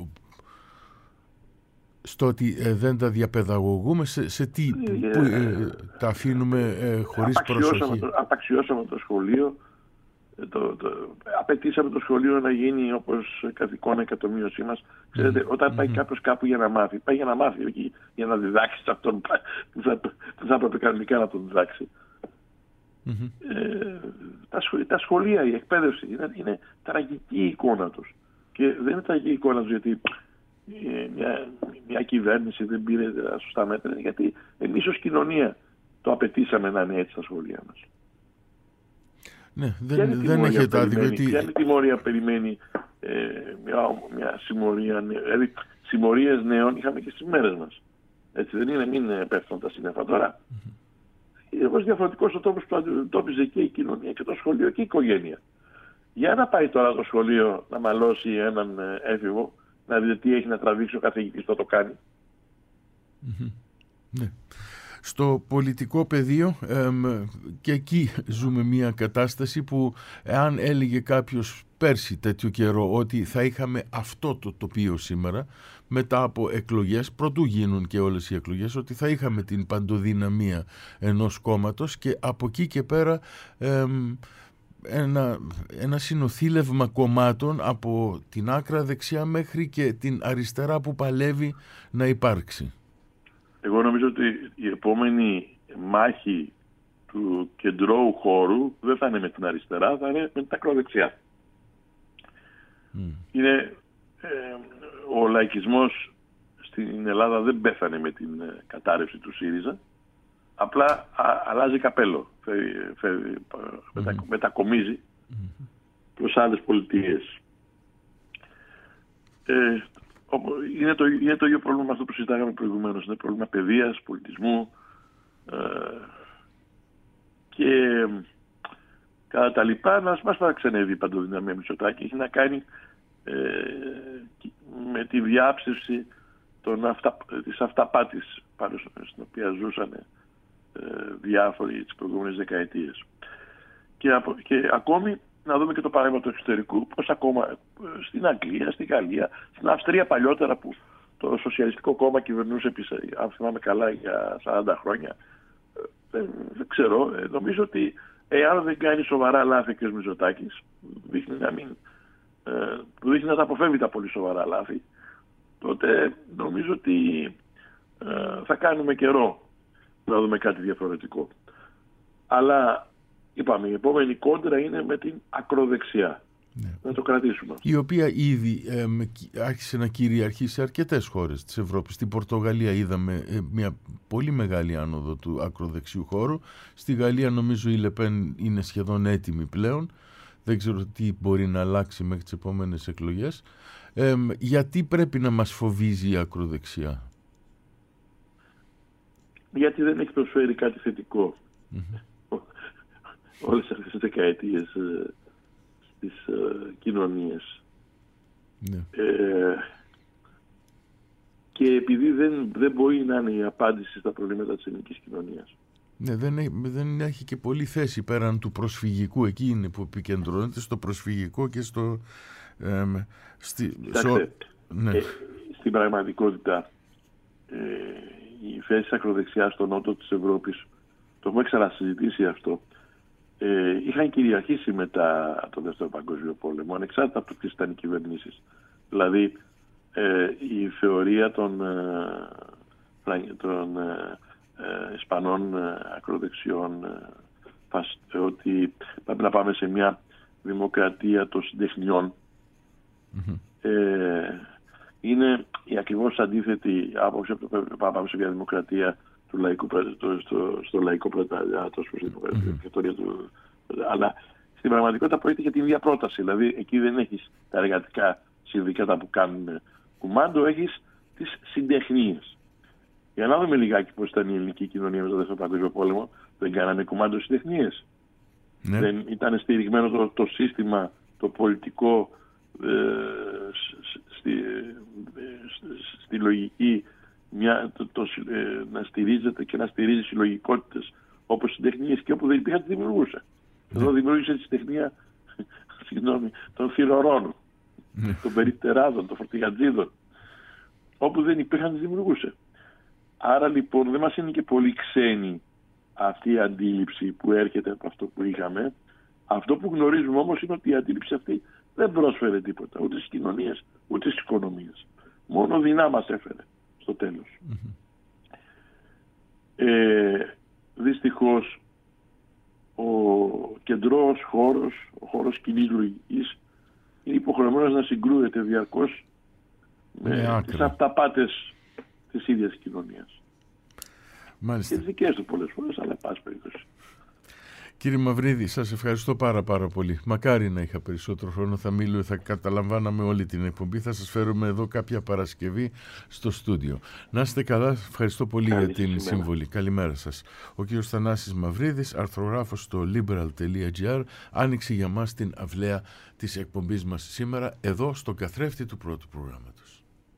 Speaker 2: στο ότι δεν τα διαπαιδαγωγούμε, σε τι τα αφήνουμε χωρίς προσοχή?
Speaker 3: Απαξιώσαμε το σχολείο, απαιτήσαμε το σχολείο να γίνει όπως καθηκόν εκατομμύωσή μας. Ξέρετε, όταν πάει κάποιος κάπου για να μάθει, πάει για να μάθει, όχι για να διδάξει αυτόν που θα έπρεπε κανονικά να τον διδάξει. Τα σχολεία, η εκπαίδευση είναι τραγική η εικόνα τους. Και δεν είναι τραγική η εικόνα τους γιατί μια κυβέρνηση δεν πήρε τα σωστά μέτρα, γιατί εμείς ως κοινωνία το απαιτήσαμε να είναι έτσι στα σχολεία μας.
Speaker 2: Ναι, δεν έχετε άδικο.
Speaker 3: Ποια είναι η τιμωρία που περιμένει μια συμμορία? Δηλαδή, συμμορίες νέων είχαμε και στις μέρες μας. Έτσι δεν είναι, μην πέφτουν τα σύννεφα τώρα. Είναι διαφορετικός ο τόπος που αντιμετώπιζε και η κοινωνία και το σχολείο και η οικογένεια. Για να πάει τώρα το σχολείο να μαλώσει έναν έφηβο, να δείτε τι έχει να τραβήξει ο καθηγητής, το κάνει.
Speaker 2: Ναι. Στο πολιτικό πεδίο και εκεί ζούμε μια κατάσταση που εάν έλεγε κάποιος πέρσι τέτοιο καιρό ότι θα είχαμε αυτό το τοπίο σήμερα μετά από εκλογές, προτού γίνουν και όλες οι εκλογές, ότι θα είχαμε την παντοδυναμία ενός κόμματος και από εκεί και πέρα ένα συνοθήλευμα κομμάτων από την άκρα δεξιά μέχρι και την αριστερά που παλεύει να υπάρξει.
Speaker 3: Εγώ νομίζω ότι η επόμενη μάχη του κεντρώου χώρου δεν θα είναι με την αριστερά, θα είναι με την ακροδεξιά. Είναι, ο λαϊκισμός στην Ελλάδα δεν πέθανε με την κατάρρευση του ΣΥΡΙΖΑ, απλά αλλάζει καπέλο, μετακομίζει προς άλλες πολιτείες. Είναι το ίδιο πρόβλημα με αυτό που συζητάγαμε προηγουμένως. Είναι πρόβλημα παιδείας, πολιτισμού και κατά τα λοιπά. Να μας παραξενεύει η παντοδυναμία Μητσοτάκη. Έχει να κάνει με τη διάψευση της αυταπάτης πάνω στην οποία ζούσαν διάφοροι τις προηγούμενες δεκαετίες. Και ακόμη να δούμε και το παράδειγμα του εξωτερικού, πως ακόμα στην Αγγλία, στη Γαλλία, στην Αυστρία παλιότερα που το Σοσιαλιστικό Κόμμα κυβερνούσε, αν θυμάμαι καλά, για 40 χρόνια. Δεν ξέρω. Νομίζω ότι εάν δεν κάνει σοβαρά λάθη και ο Μητσοτάκης, δείχνει να τα αποφεύγει τα πολύ σοβαρά λάθη, τότε νομίζω ότι θα κάνουμε καιρό να δούμε κάτι διαφορετικό. Αλλά είπαμε, η επόμενη κόντρα είναι με την ακροδεξιά. Ναι. Να το κρατήσουμε.
Speaker 2: Η οποία ήδη άρχισε να κυριαρχεί σε αρκετές χώρες της Ευρώπης. Στην Πορτογαλία είδαμε μια πολύ μεγάλη άνοδο του ακροδεξιού χώρου. Στη Γαλλία νομίζω η Λεπέν είναι σχεδόν έτοιμη πλέον. Δεν ξέρω τι μπορεί να αλλάξει μέχρι τις επόμενες εκλογές. Γιατί πρέπει να μας φοβίζει η ακροδεξιά?
Speaker 3: Γιατί δεν έχει προσφέρει κάτι θετικό. Όλες αυτές τις δεκαετίες στις κοινωνίες.
Speaker 2: Ναι.
Speaker 3: Και επειδή δεν μπορεί να είναι η απάντηση στα προβλήματα της ελληνικής κοινωνίας.
Speaker 2: Ναι, δεν έχει και πολύ θέση πέραν του προσφυγικού. Εκεί είναι που επικεντρώνεται, στο προσφυγικό και στο...
Speaker 3: Ναι. Στην πραγματικότητα η θέση της ακροδεξιάς στο νότο της Ευρώπης, το έχουμε ξανασυζητήσει αυτό, είχαν κυριαρχήσει μετά το Δεύτερο Παγκόσμιο Πόλεμο, ανεξάρτητα από το ποιες ήταν οι κυβερνήσεις. Δηλαδή η θεωρία των Ισπανών ακροδεξιών ότι πρέπει να πάμε σε μια δημοκρατία των συντεχνιών είναι η ακριβώς αντίθετη άποψη από το πρέπει να πάμε σε μια δημοκρατία του λαϊκού, στο λαϊκό πρεταλιάτο, αλλά στην πραγματικότητα πρόκειται για την ίδια πρόταση. Δηλαδή εκεί δεν έχεις τα εργατικά συνδικάτα που κάνουν κουμάντο, έχεις τις συντεχνίες. Για να δούμε λιγάκι πώς ήταν η ελληνική κοινωνία με το Δεύτερο Παγκόσμιο Πόλεμο. Δεν κάνανε κουμάντο συντεχνίες. Ναι. Δεν ήταν στηριγμένο το σύστημα, το πολιτικό στη λογική να στηρίζεται και να στηρίζει συλλογικότητες όπως συντεχνίες, και όπου δεν υπήρχαν τη δημιουργούσε. Εδώ δημιούργησε τη συντεχνία των θηρορών, των περιπτεράδων, των φορτηγατζίδων. Όπου δεν υπήρχαν τη δημιουργούσε. Άρα λοιπόν δεν μας είναι και πολύ ξένη αυτή η αντίληψη που έρχεται από αυτό που είχαμε. Αυτό που γνωρίζουμε όμως είναι ότι η αντίληψη αυτή δεν πρόσφερε τίποτα, ούτε στις κοινωνίες, ούτε στις οικονομίες. Μόνο δεινά μας έφερε στο τέλος. Δυστυχώς ο κεντρός χώρος, ο χώρος κοινής λογικής, είναι υποχρεωμένος να συγκρούεται διαρκώς με τις αυταπάτες της ίδιας κοινωνίας.
Speaker 2: Μάλιστα.
Speaker 3: Και τις δικές του πολλές φορές, αλλά πάση περίπτωση.
Speaker 2: Κύριε Μαυρίδη, σας ευχαριστώ πάρα πολύ. Μακάρι να είχα περισσότερο χρόνο, θα καταλαμβάναμε όλη την εκπομπή. Θα σας φέρουμε εδώ κάποια Παρασκευή στο στούντιο. Να είστε καλά, ευχαριστώ πολύ για την συμβολή. Καλημέρα σας. Ο κύριος Θανάσης Μαυρίδης, αρθρογράφος στο liberal.gr, άνοιξε για μας την αυλαία της εκπομπής μας σήμερα, εδώ στον καθρέφτη του πρώτου προγράμματος.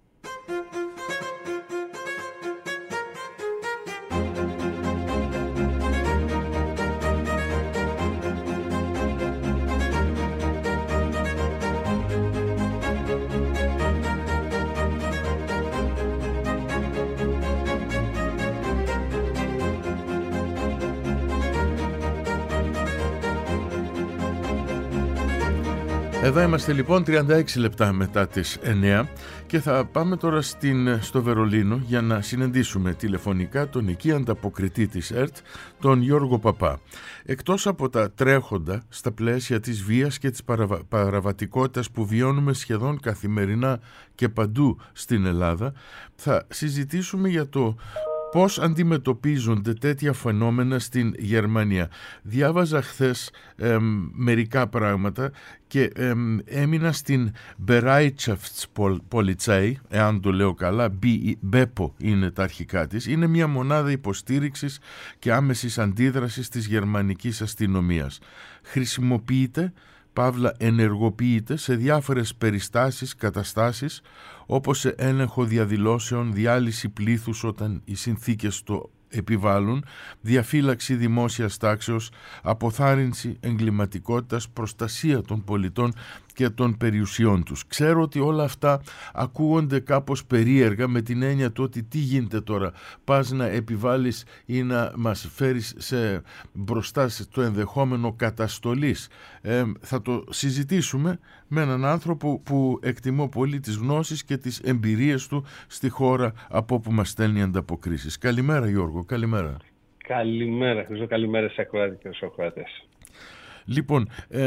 Speaker 2: Εδώ είμαστε λοιπόν 36 λεπτά μετά τις 9 και θα πάμε τώρα στο Βερολίνο για να συναντήσουμε τηλεφωνικά τον εκεί ανταποκριτή της ΕΡΤ, τον Γιώργο Παπά. Εκτός από τα τρέχοντα στα πλαίσια της βίας και της παραβατικότητας που βιώνουμε σχεδόν καθημερινά και παντού στην Ελλάδα, θα συζητήσουμε για το πώς αντιμετωπίζονται τέτοια φαινόμενα στην Γερμανία. Διάβαζα χθες μερικά πράγματα και έμεινα στην Bereitschaftspolizei, εάν το λέω καλά, BEPO είναι τα αρχικά της. Είναι μια μονάδα υποστήριξης και άμεσης αντίδρασης της γερμανικής αστυνομίας. Χρησιμοποιείται, παύλα ενεργοποιείται σε διάφορες περιστάσεις, καταστάσεις, όπως σε έλεγχο διαδηλώσεων, διάλυση πλήθους όταν οι συνθήκες το επιβάλλουν, διαφύλαξη δημόσιας τάξεως, αποθάρρυνση εγκληματικότητας, προστασία των πολιτών και των περιουσιών τους. Ξέρω ότι όλα αυτά ακούγονται κάπως περίεργα, με την έννοια του ότι τι γίνεται τώρα, πας να επιβάλλεις ή να μας φέρεις μπροστά στο ενδεχόμενο καταστολής. Θα το συζητήσουμε με έναν άνθρωπο που εκτιμώ πολύ τις γνώσεις και τις εμπειρίες του στη χώρα από όπου μας στέλνει ανταποκρίσεις. Καλημέρα Γιώργο, καλημέρα.
Speaker 4: Καλημέρα Χρήστο, καλημέρα σε ακροάτες και στους ακροατές.
Speaker 2: Λοιπόν,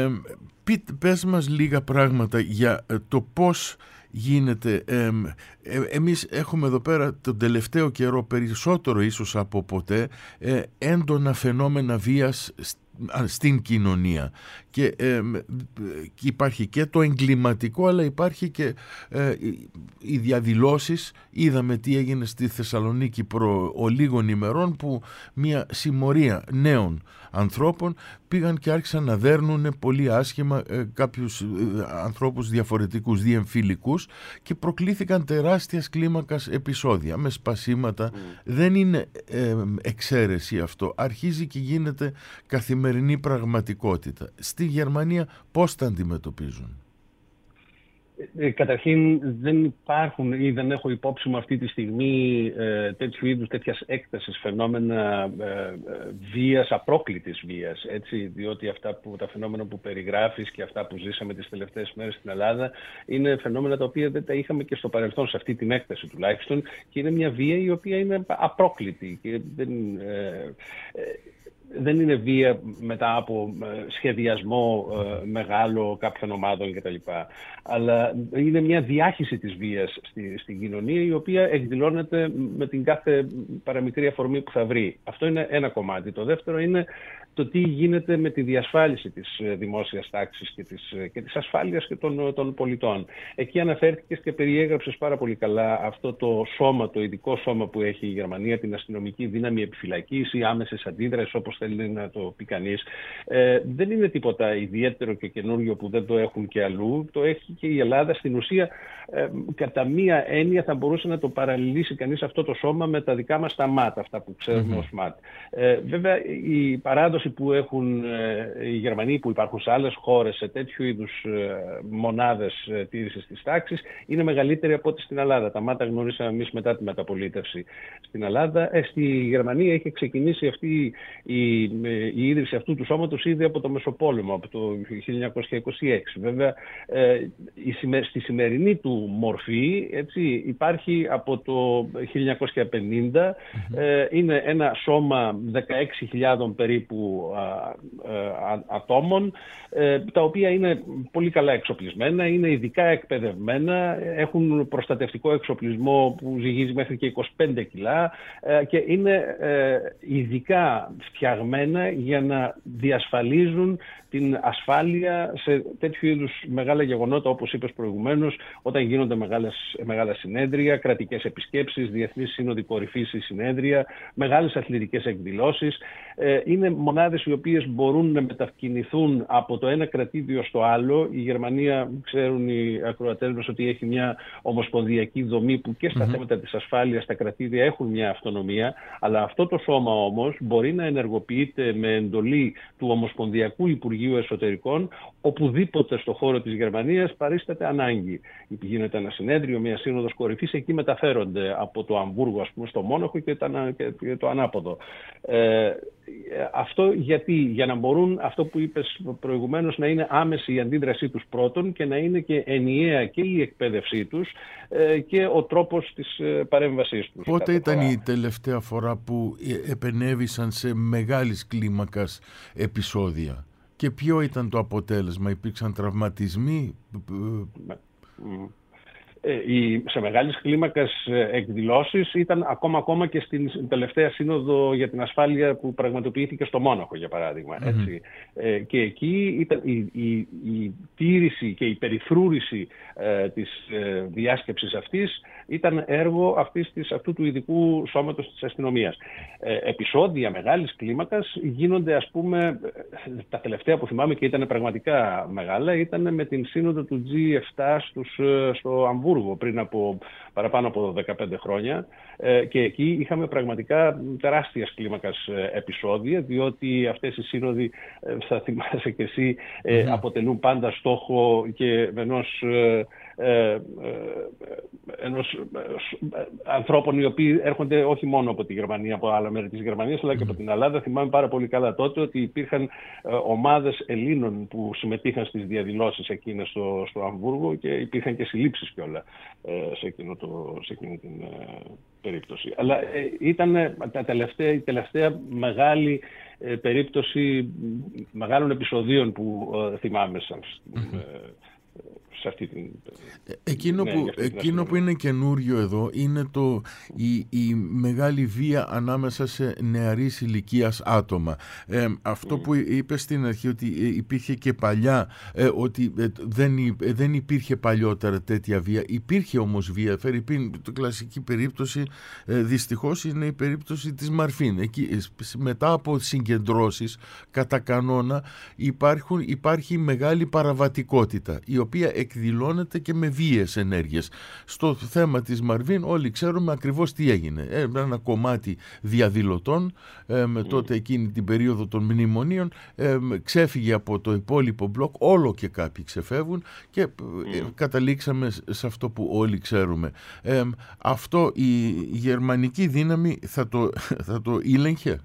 Speaker 2: πες μας λίγα πράγματα για το πώς γίνεται. Εμείς έχουμε εδώ πέρα τον τελευταίο καιρό, περισσότερο ίσως από ποτέ, έντονα φαινόμενα βίας στην κοινωνία και υπάρχει και το εγκληματικό, αλλά υπάρχει και οι διαδηλώσεις. Είδαμε τι έγινε στη Θεσσαλονίκη προ λίγων ημερών, που μια συμμορία νέων ανθρώπων πήγαν και άρχισαν να δέρνουν πολύ άσχημα κάποιους ανθρώπους διαφορετικούς, διεμφυλικούς, και προκλήθηκαν τεράστιας κλίμακας επεισόδια με σπασίματα. Δεν είναι εξαίρεση αυτό, αρχίζει και γίνεται καθημερινή πραγματικότητα. Στη Γερμανία πώς τα αντιμετωπίζουν?
Speaker 4: Καταρχήν δεν υπάρχουν ή δεν έχω υπόψη μου αυτή τη στιγμή τέτοιου είδους, τέτοιας έκτασης φαινόμενα βίας, απρόκλητης βίας, έτσι, διότι τα φαινόμενα που περιγράφεις και αυτά που ζήσαμε τις τελευταίες μέρες στην Ελλάδα είναι φαινόμενα τα οποία δεν τα είχαμε και στο παρελθόν, σε αυτή την έκταση τουλάχιστον, και είναι μια βία η οποία είναι απρόκλητη και δεν είναι βία μετά από σχεδιασμό μεγάλο κάποιων ομάδων κτλ. Αλλά είναι μια διάχυση της βίας στην κοινωνία, η οποία εκδηλώνεται με την κάθε παραμικρή αφορμή που θα βρει. Αυτό είναι ένα κομμάτι. Το δεύτερο είναι το τι γίνεται με τη διασφάλιση της δημόσιας τάξης και της ασφάλειας και των πολιτών. Εκεί αναφέρθηκες και περιέγραψες πάρα πολύ καλά αυτό το σώμα, το ειδικό σώμα που έχει η Γερμανία, την αστυνομική δύναμη επιφυλακής ή άμεσης αντίδρασης, όπως θέλει να το πει κανείς. Δεν είναι τίποτα ιδιαίτερο και καινούριο που δεν το έχουν και αλλού. Το έχει και η Ελλάδα. Στην ουσία, κατά μία έννοια, θα μπορούσε να το παραλληλήσει κανείς αυτό το σώμα με τα δικά μας τα ΜΑΤ, αυτά που ξέρουμε ως ΜΑΤ. Βέβαια, η παράδοση που έχουν οι Γερμανοί, που υπάρχουν σε άλλες χώρες, σε τέτοιου είδους μονάδες τήρησης της τάξης, είναι μεγαλύτερη από ό,τι στην Ελλάδα. Τα ΜΑΤ γνωρίσαμε εμείς μετά τη μεταπολίτευση στην Ελλάδα. Στη Γερμανία είχε ξεκινήσει αυτή η ίδρυση αυτού του σώματος ήδη από το Μεσοπόλεμο, από το 1926. Βέβαια, στη σημερινή του μορφή, έτσι, υπάρχει από το 1950, είναι ένα σώμα 16.000 περίπου ατόμων, τα οποία είναι πολύ καλά εξοπλισμένα, είναι ειδικά εκπαιδευμένα, έχουν προστατευτικό εξοπλισμό που ζυγίζει μέχρι και 25 κιλά και είναι ειδικά φτιαγμένα φτιαγμένα για να διασφαλίζουν την ασφάλεια σε τέτοιου είδους μεγάλα γεγονότα, όπως είπες προηγουμένως, όταν γίνονται μεγάλα συνέδρια, κρατικές επισκέψεις, διεθνείς σύνοδοι κορυφής ή συνέδρια, μεγάλες αθλητικές εκδηλώσεις. Είναι μονάδες οι οποίες μπορούν να μετακινηθούν από το ένα κρατήδιο στο άλλο. Η Γερμανία, ξέρουν οι ακροατές μας, ότι έχει μια ομοσπονδιακή δομή που και στα θέματα της ασφάλειας τα κρατήδια έχουν μια αυτονομία, αλλά αυτό το σώμα όμως μπορεί να ενεργοποιείται με εντολή του Ομοσπονδιακού Υπουργείου Εσωτερικών οπουδήποτε στο χώρο της Γερμανίας παρίσταται ανάγκη. Γίνεται ένα συνέδριο, μια σύνοδος κορυφής, εκεί μεταφέρονται από το Αμβούργο, ας πούμε, στο Μόναχο και το ανάποδο. Αυτό γιατί? Για να μπορούν, αυτό που είπες προηγουμένως, να είναι άμεση η αντίδρασή τους πρώτον και να είναι και ενιαία και η εκπαίδευσή τους και ο τρόπος της παρέμβασής τους.
Speaker 2: Πότε ήταν η τελευταία φορά που επενέβησαν σε μεγάλης κλίμακας επεισόδια και ποιο ήταν το αποτέλεσμα? Υπήρξαν τραυματισμοί?
Speaker 4: Σε μεγάλης κλίμακας εκδηλώσεις ήταν ακόμα και στην τελευταία σύνοδο για την ασφάλεια που πραγματοποιήθηκε στο Μόναχο, για παράδειγμα. Έτσι. Και εκεί ήταν η τήρηση και η περιφρούρηση της διάσκεψης αυτής ήταν έργο αυτού του ειδικού σώματος της αστυνομίας. Επεισόδια μεγάλης κλίμακας γίνονται, ας πούμε, τα τελευταία που θυμάμαι και ήταν πραγματικά μεγάλα, ήταν με την σύνοδο του G7 στο Αμβούργο πριν από παραπάνω από 15 χρόνια, και εκεί είχαμε πραγματικά τεράστιας κλίμακας επεισόδια, διότι αυτές οι σύνοδοι, θα θυμάσαι και εσύ, αποτελούν πάντα στόχο και ενός ανθρώπων οι οποίοι έρχονται όχι μόνο από τη Γερμανία, από άλλα μέρη της Γερμανίας, αλλά και από την Ελλάδα. Θυμάμαι πάρα πολύ καλά τότε ότι υπήρχαν ομάδες Ελλήνων που συμμετείχαν στις διαδηλώσεις εκείνες στο Αμβούργο και υπήρχαν και συλλήψεις κιόλα σε εκείνη την περίπτωση. Αλλά ήταν η τελευταία μεγάλη περίπτωση μεγάλων επεισοδίων που θυμάμαι σε αυτή την...
Speaker 2: Εκείνο που είναι καινούριο εδώ είναι η μεγάλη βία ανάμεσα σε νεαρής ηλικίας άτομα. Αυτό που είπες στην αρχή, ότι υπήρχε και παλιά, ότι δεν υπήρχε παλιότερα τέτοια βία. Υπήρχε όμως βία. Το κλασική περίπτωση δυστυχώς είναι η περίπτωση της Μαρφίν. Εκεί, μετά από συγκεντρώσεις κατά κανόνα υπάρχει μεγάλη παραβατικότητα, η οποία εκδηλώνεται και με βίαιες ενέργειες. Στο θέμα της Μαρβίν όλοι ξέρουμε ακριβώς τι έγινε. Ένα κομμάτι διαδηλωτών τότε εκείνη την περίοδο των μνημονίων ξέφυγε από το υπόλοιπο μπλοκ, όλο και κάποιοι ξεφεύγουν και καταλήξαμε σε αυτό που όλοι ξέρουμε. Αυτό η γερμανική δύναμη θα το ήλεγχε?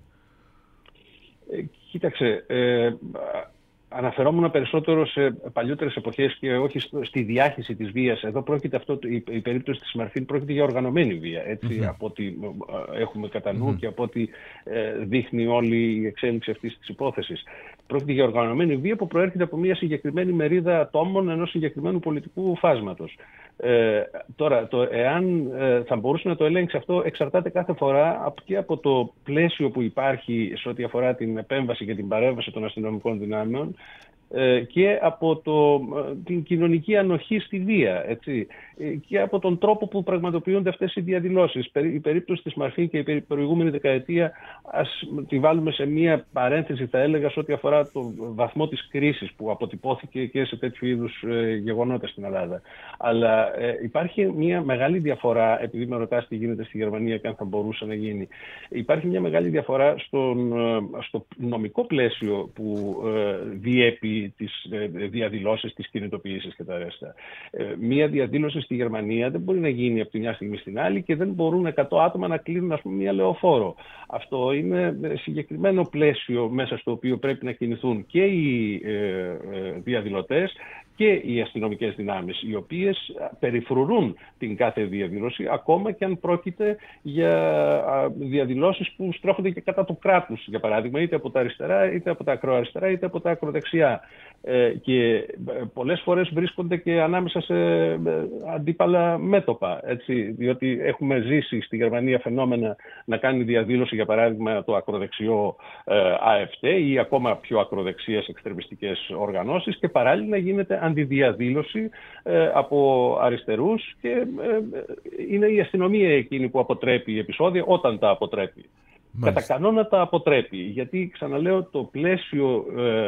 Speaker 4: Κοίταξε, αναφερόμουν περισσότερο σε παλιότερες εποχές και όχι στη διάχυση της βίας. Εδώ πρόκειται η περίπτωση της Μαρφίν πρόκειται για οργανωμένη βία, έτσι, από ό,τι έχουμε κατά νου και από ό,τι δείχνει όλη η εξέλιξη αυτής της υπόθεσης. Πρόκειται για οργανωμένη βία που προέρχεται από μια συγκεκριμένη μερίδα ατόμων ενός συγκεκριμένου πολιτικού φάσματος. Τώρα, εάν θα μπορούσε να το ελέγξει αυτό, εξαρτάται κάθε φορά και από το πλαίσιο που υπάρχει σε ό,τι αφορά την επέμβαση και την παρέμβαση των αστυνομικών δυνάμεων και από την κοινωνική ανοχή στη βία, έτσι, και από τον τρόπο που πραγματοποιούνται αυτές οι διαδηλώσεις. Η περίπτωση της Μαρφίν και η προηγούμενη δεκαετία, ας τη βάλουμε σε μία παρένθεση, θα έλεγα, σε ό,τι αφορά το βαθμό της κρίσης που αποτυπώθηκε και σε τέτοιου είδους γεγονότα στην Ελλάδα. Αλλά υπάρχει μια μεγάλη διαφορά, επειδή με ρωτάς τι γίνεται στη Γερμανία και αν θα μπορούσε να γίνει. Υπάρχει μια μεγάλη διαφορά στο νομικό πλαίσιο που διέπει τις διαδηλώσεις, τις κινητοποιήσεις και τα ρέστα. Μία διαδήλωση στη Γερμανία δεν μπορεί να γίνει από τη μια στιγμή στην άλλη και δεν μπορούν 100 άτομα να κλείνουν, ας πούμε, μια λεωφόρο. Αυτό είναι συγκεκριμένο πλαίσιο μέσα στο οποίο πρέπει να κινηθούν και οι διαδηλωτές και οι αστυνομικές δυνάμεις, οι οποίες περιφρουρούν την κάθε διαδήλωση, ακόμα και αν πρόκειται για διαδηλώσεις που στρέφονται και κατά του κράτους, για παράδειγμα, είτε από τα αριστερά, είτε από τα ακροαριστερά, είτε από τα ακροδεξιά. Και πολλές φορές βρίσκονται και ανάμεσα σε αντίπαλα μέτωπα. Έτσι, διότι έχουμε ζήσει στη Γερμανία φαινόμενα να κάνει διαδήλωση, για παράδειγμα, το ακροδεξιό AfD ή ακόμα πιο ακροδεξιές εξτρεμιστικές οργανώσεις, και παράλληλα να γίνεται αντιδιαδήλωση από αριστερούς, και είναι η αστυνομία εκείνη που αποτρέπει επεισόδια όταν τα αποτρέπει. Κατά κανόνα τα αποτρέπει, γιατί, ξαναλέω, το πλαίσιο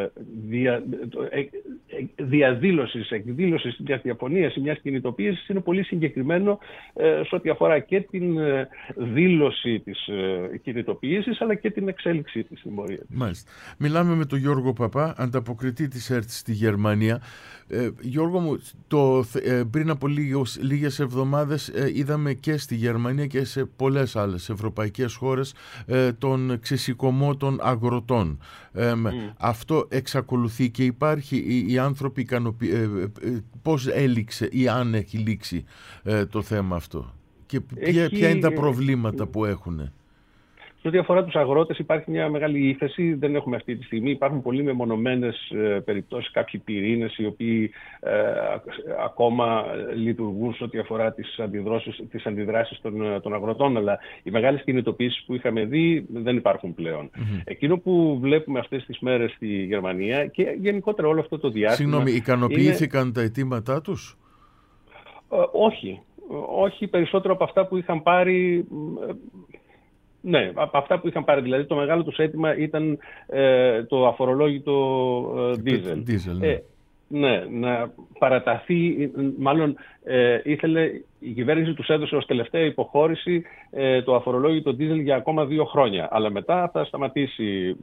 Speaker 4: διαδήλωσης, εκδήλωσης μιας διαφωνίας ή μιας κινητοποίησης είναι πολύ συγκεκριμένο σε ό,τι αφορά και την δήλωση της κινητοποίησης, αλλά και την εξέλιξή της στην πορεία.
Speaker 2: Μάλιστα. Μιλάμε με τον Γιώργο Παπά, ανταποκριτή της ΕΡΤ στη Γερμανία. Γιώργο μου, πριν από λίγες εβδομάδες είδαμε και στη Γερμανία και σε πολλές άλλες ευρωπαϊκές χώρες τον ξεσηκωμό των αγροτών. Αυτό εξακολουθεί και υπάρχει? Οι άνθρωποι πώς έληξε ή αν έχει λήξει το θέμα αυτό, και ποια είναι τα προβλήματα που έχουν?
Speaker 4: Σε ό,τι αφορά τους αγρότες υπάρχει μια μεγάλη ύφεση, δεν έχουμε αυτή τη στιγμή. Υπάρχουν πολύ μεμονωμένες περιπτώσεις, κάποιοι πυρήνες οι οποίοι ακόμα λειτουργούν σε ό,τι αφορά τις αντιδράσεις των αγροτών, αλλά οι μεγάλες κινητοποιήσεις που είχαμε δει δεν υπάρχουν πλέον. Εκείνο που βλέπουμε αυτές τις μέρες στη Γερμανία και γενικότερα όλο αυτό το διάστημα...
Speaker 2: Συγγνώμη, ικανοποιήθηκαν τα αιτήματά τους?
Speaker 4: Όχι, περισσότερο από αυτά που είχαν πάρει... Ναι, από αυτά που είχαν πάρει. Δηλαδή το μεγάλο τους αίτημα ήταν το αφορολόγητο δίζελ. Ναι, να παραταθεί, μάλλον ήθελε, η κυβέρνηση τους έδωσε ως τελευταία υποχώρηση το αφορολόγητο δίζελ για ακόμα 2 χρόνια. Αλλά μετά θα σταματήσει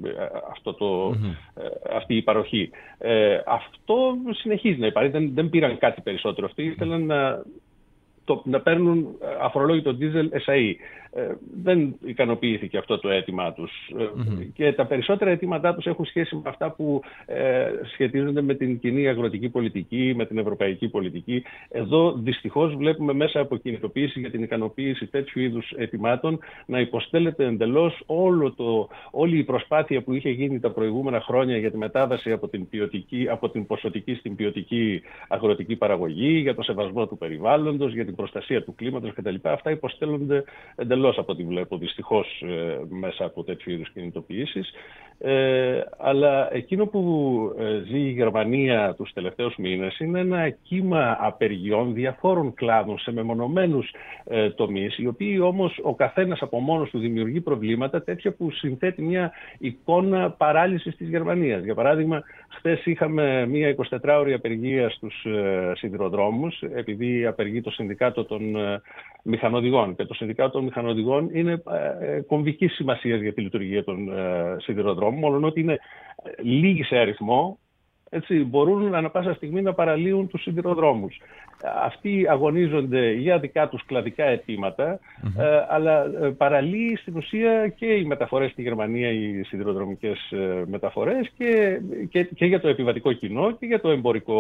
Speaker 4: αυτή η παροχή. Αυτό συνεχίζει να υπάρχει. Δεν πήραν κάτι περισσότερο. Αυτοί ήθελαν να παίρνουν αφορολόγητο δίζελ SAE. Δεν ικανοποιήθηκε αυτό το αίτημά τους. Και τα περισσότερα αιτήματά τους έχουν σχέση με αυτά που σχετίζονται με την κοινή αγροτική πολιτική, με την ευρωπαϊκή πολιτική. Εδώ δυστυχώς βλέπουμε μέσα από κινητοποίηση για την ικανοποίηση τέτοιου είδους αιτημάτων να υποστέλλεται εντελώς όλη η προσπάθεια που είχε γίνει τα προηγούμενα χρόνια για τη μετάβαση από την ποσοτική στην ποιοτική αγροτική παραγωγή, για το σεβασμό του περιβάλλοντος, για την προστασία του κλίματος κτλ. Αυτά υποστέλλονται εντελώς, από ό,τι βλέπω, δυστυχώς μέσα από τέτοιου είδους κινητοποιήσεις. Αλλά εκείνο που ζει η Γερμανία τους τελευταίους μήνες είναι ένα κύμα απεργιών διαφόρων κλάδων σε μεμονωμένους τομείς, οι οποίοι όμως ο καθένας από μόνος του δημιουργεί προβλήματα τέτοια που συνθέτει μια εικόνα παράλυσης της Γερμανίας. Για παράδειγμα, χθες είχαμε μια 24ωρη απεργία στους σιδηροδρόμους, επειδή απεργεί το Συνδικάτο των Μηχανοδηγών. Και το Συνδικάτο των Μηχανοδηγών είναι κομβικής σημασίας για τη λειτουργία των σιδηροδρόμων, μόνο ότι είναι λίγοι σε αριθμό, έτσι, μπορούν ανά πάσα στιγμή να παραλύουν τους σιδηροδρόμους. Αυτοί αγωνίζονται για δικά τους κλαδικά αιτήματα, αλλά παραλύει στην ουσία και οι μεταφορές στη Γερμανία, οι σιδηροδρομικές μεταφορές, και για το επιβατικό κοινό και για το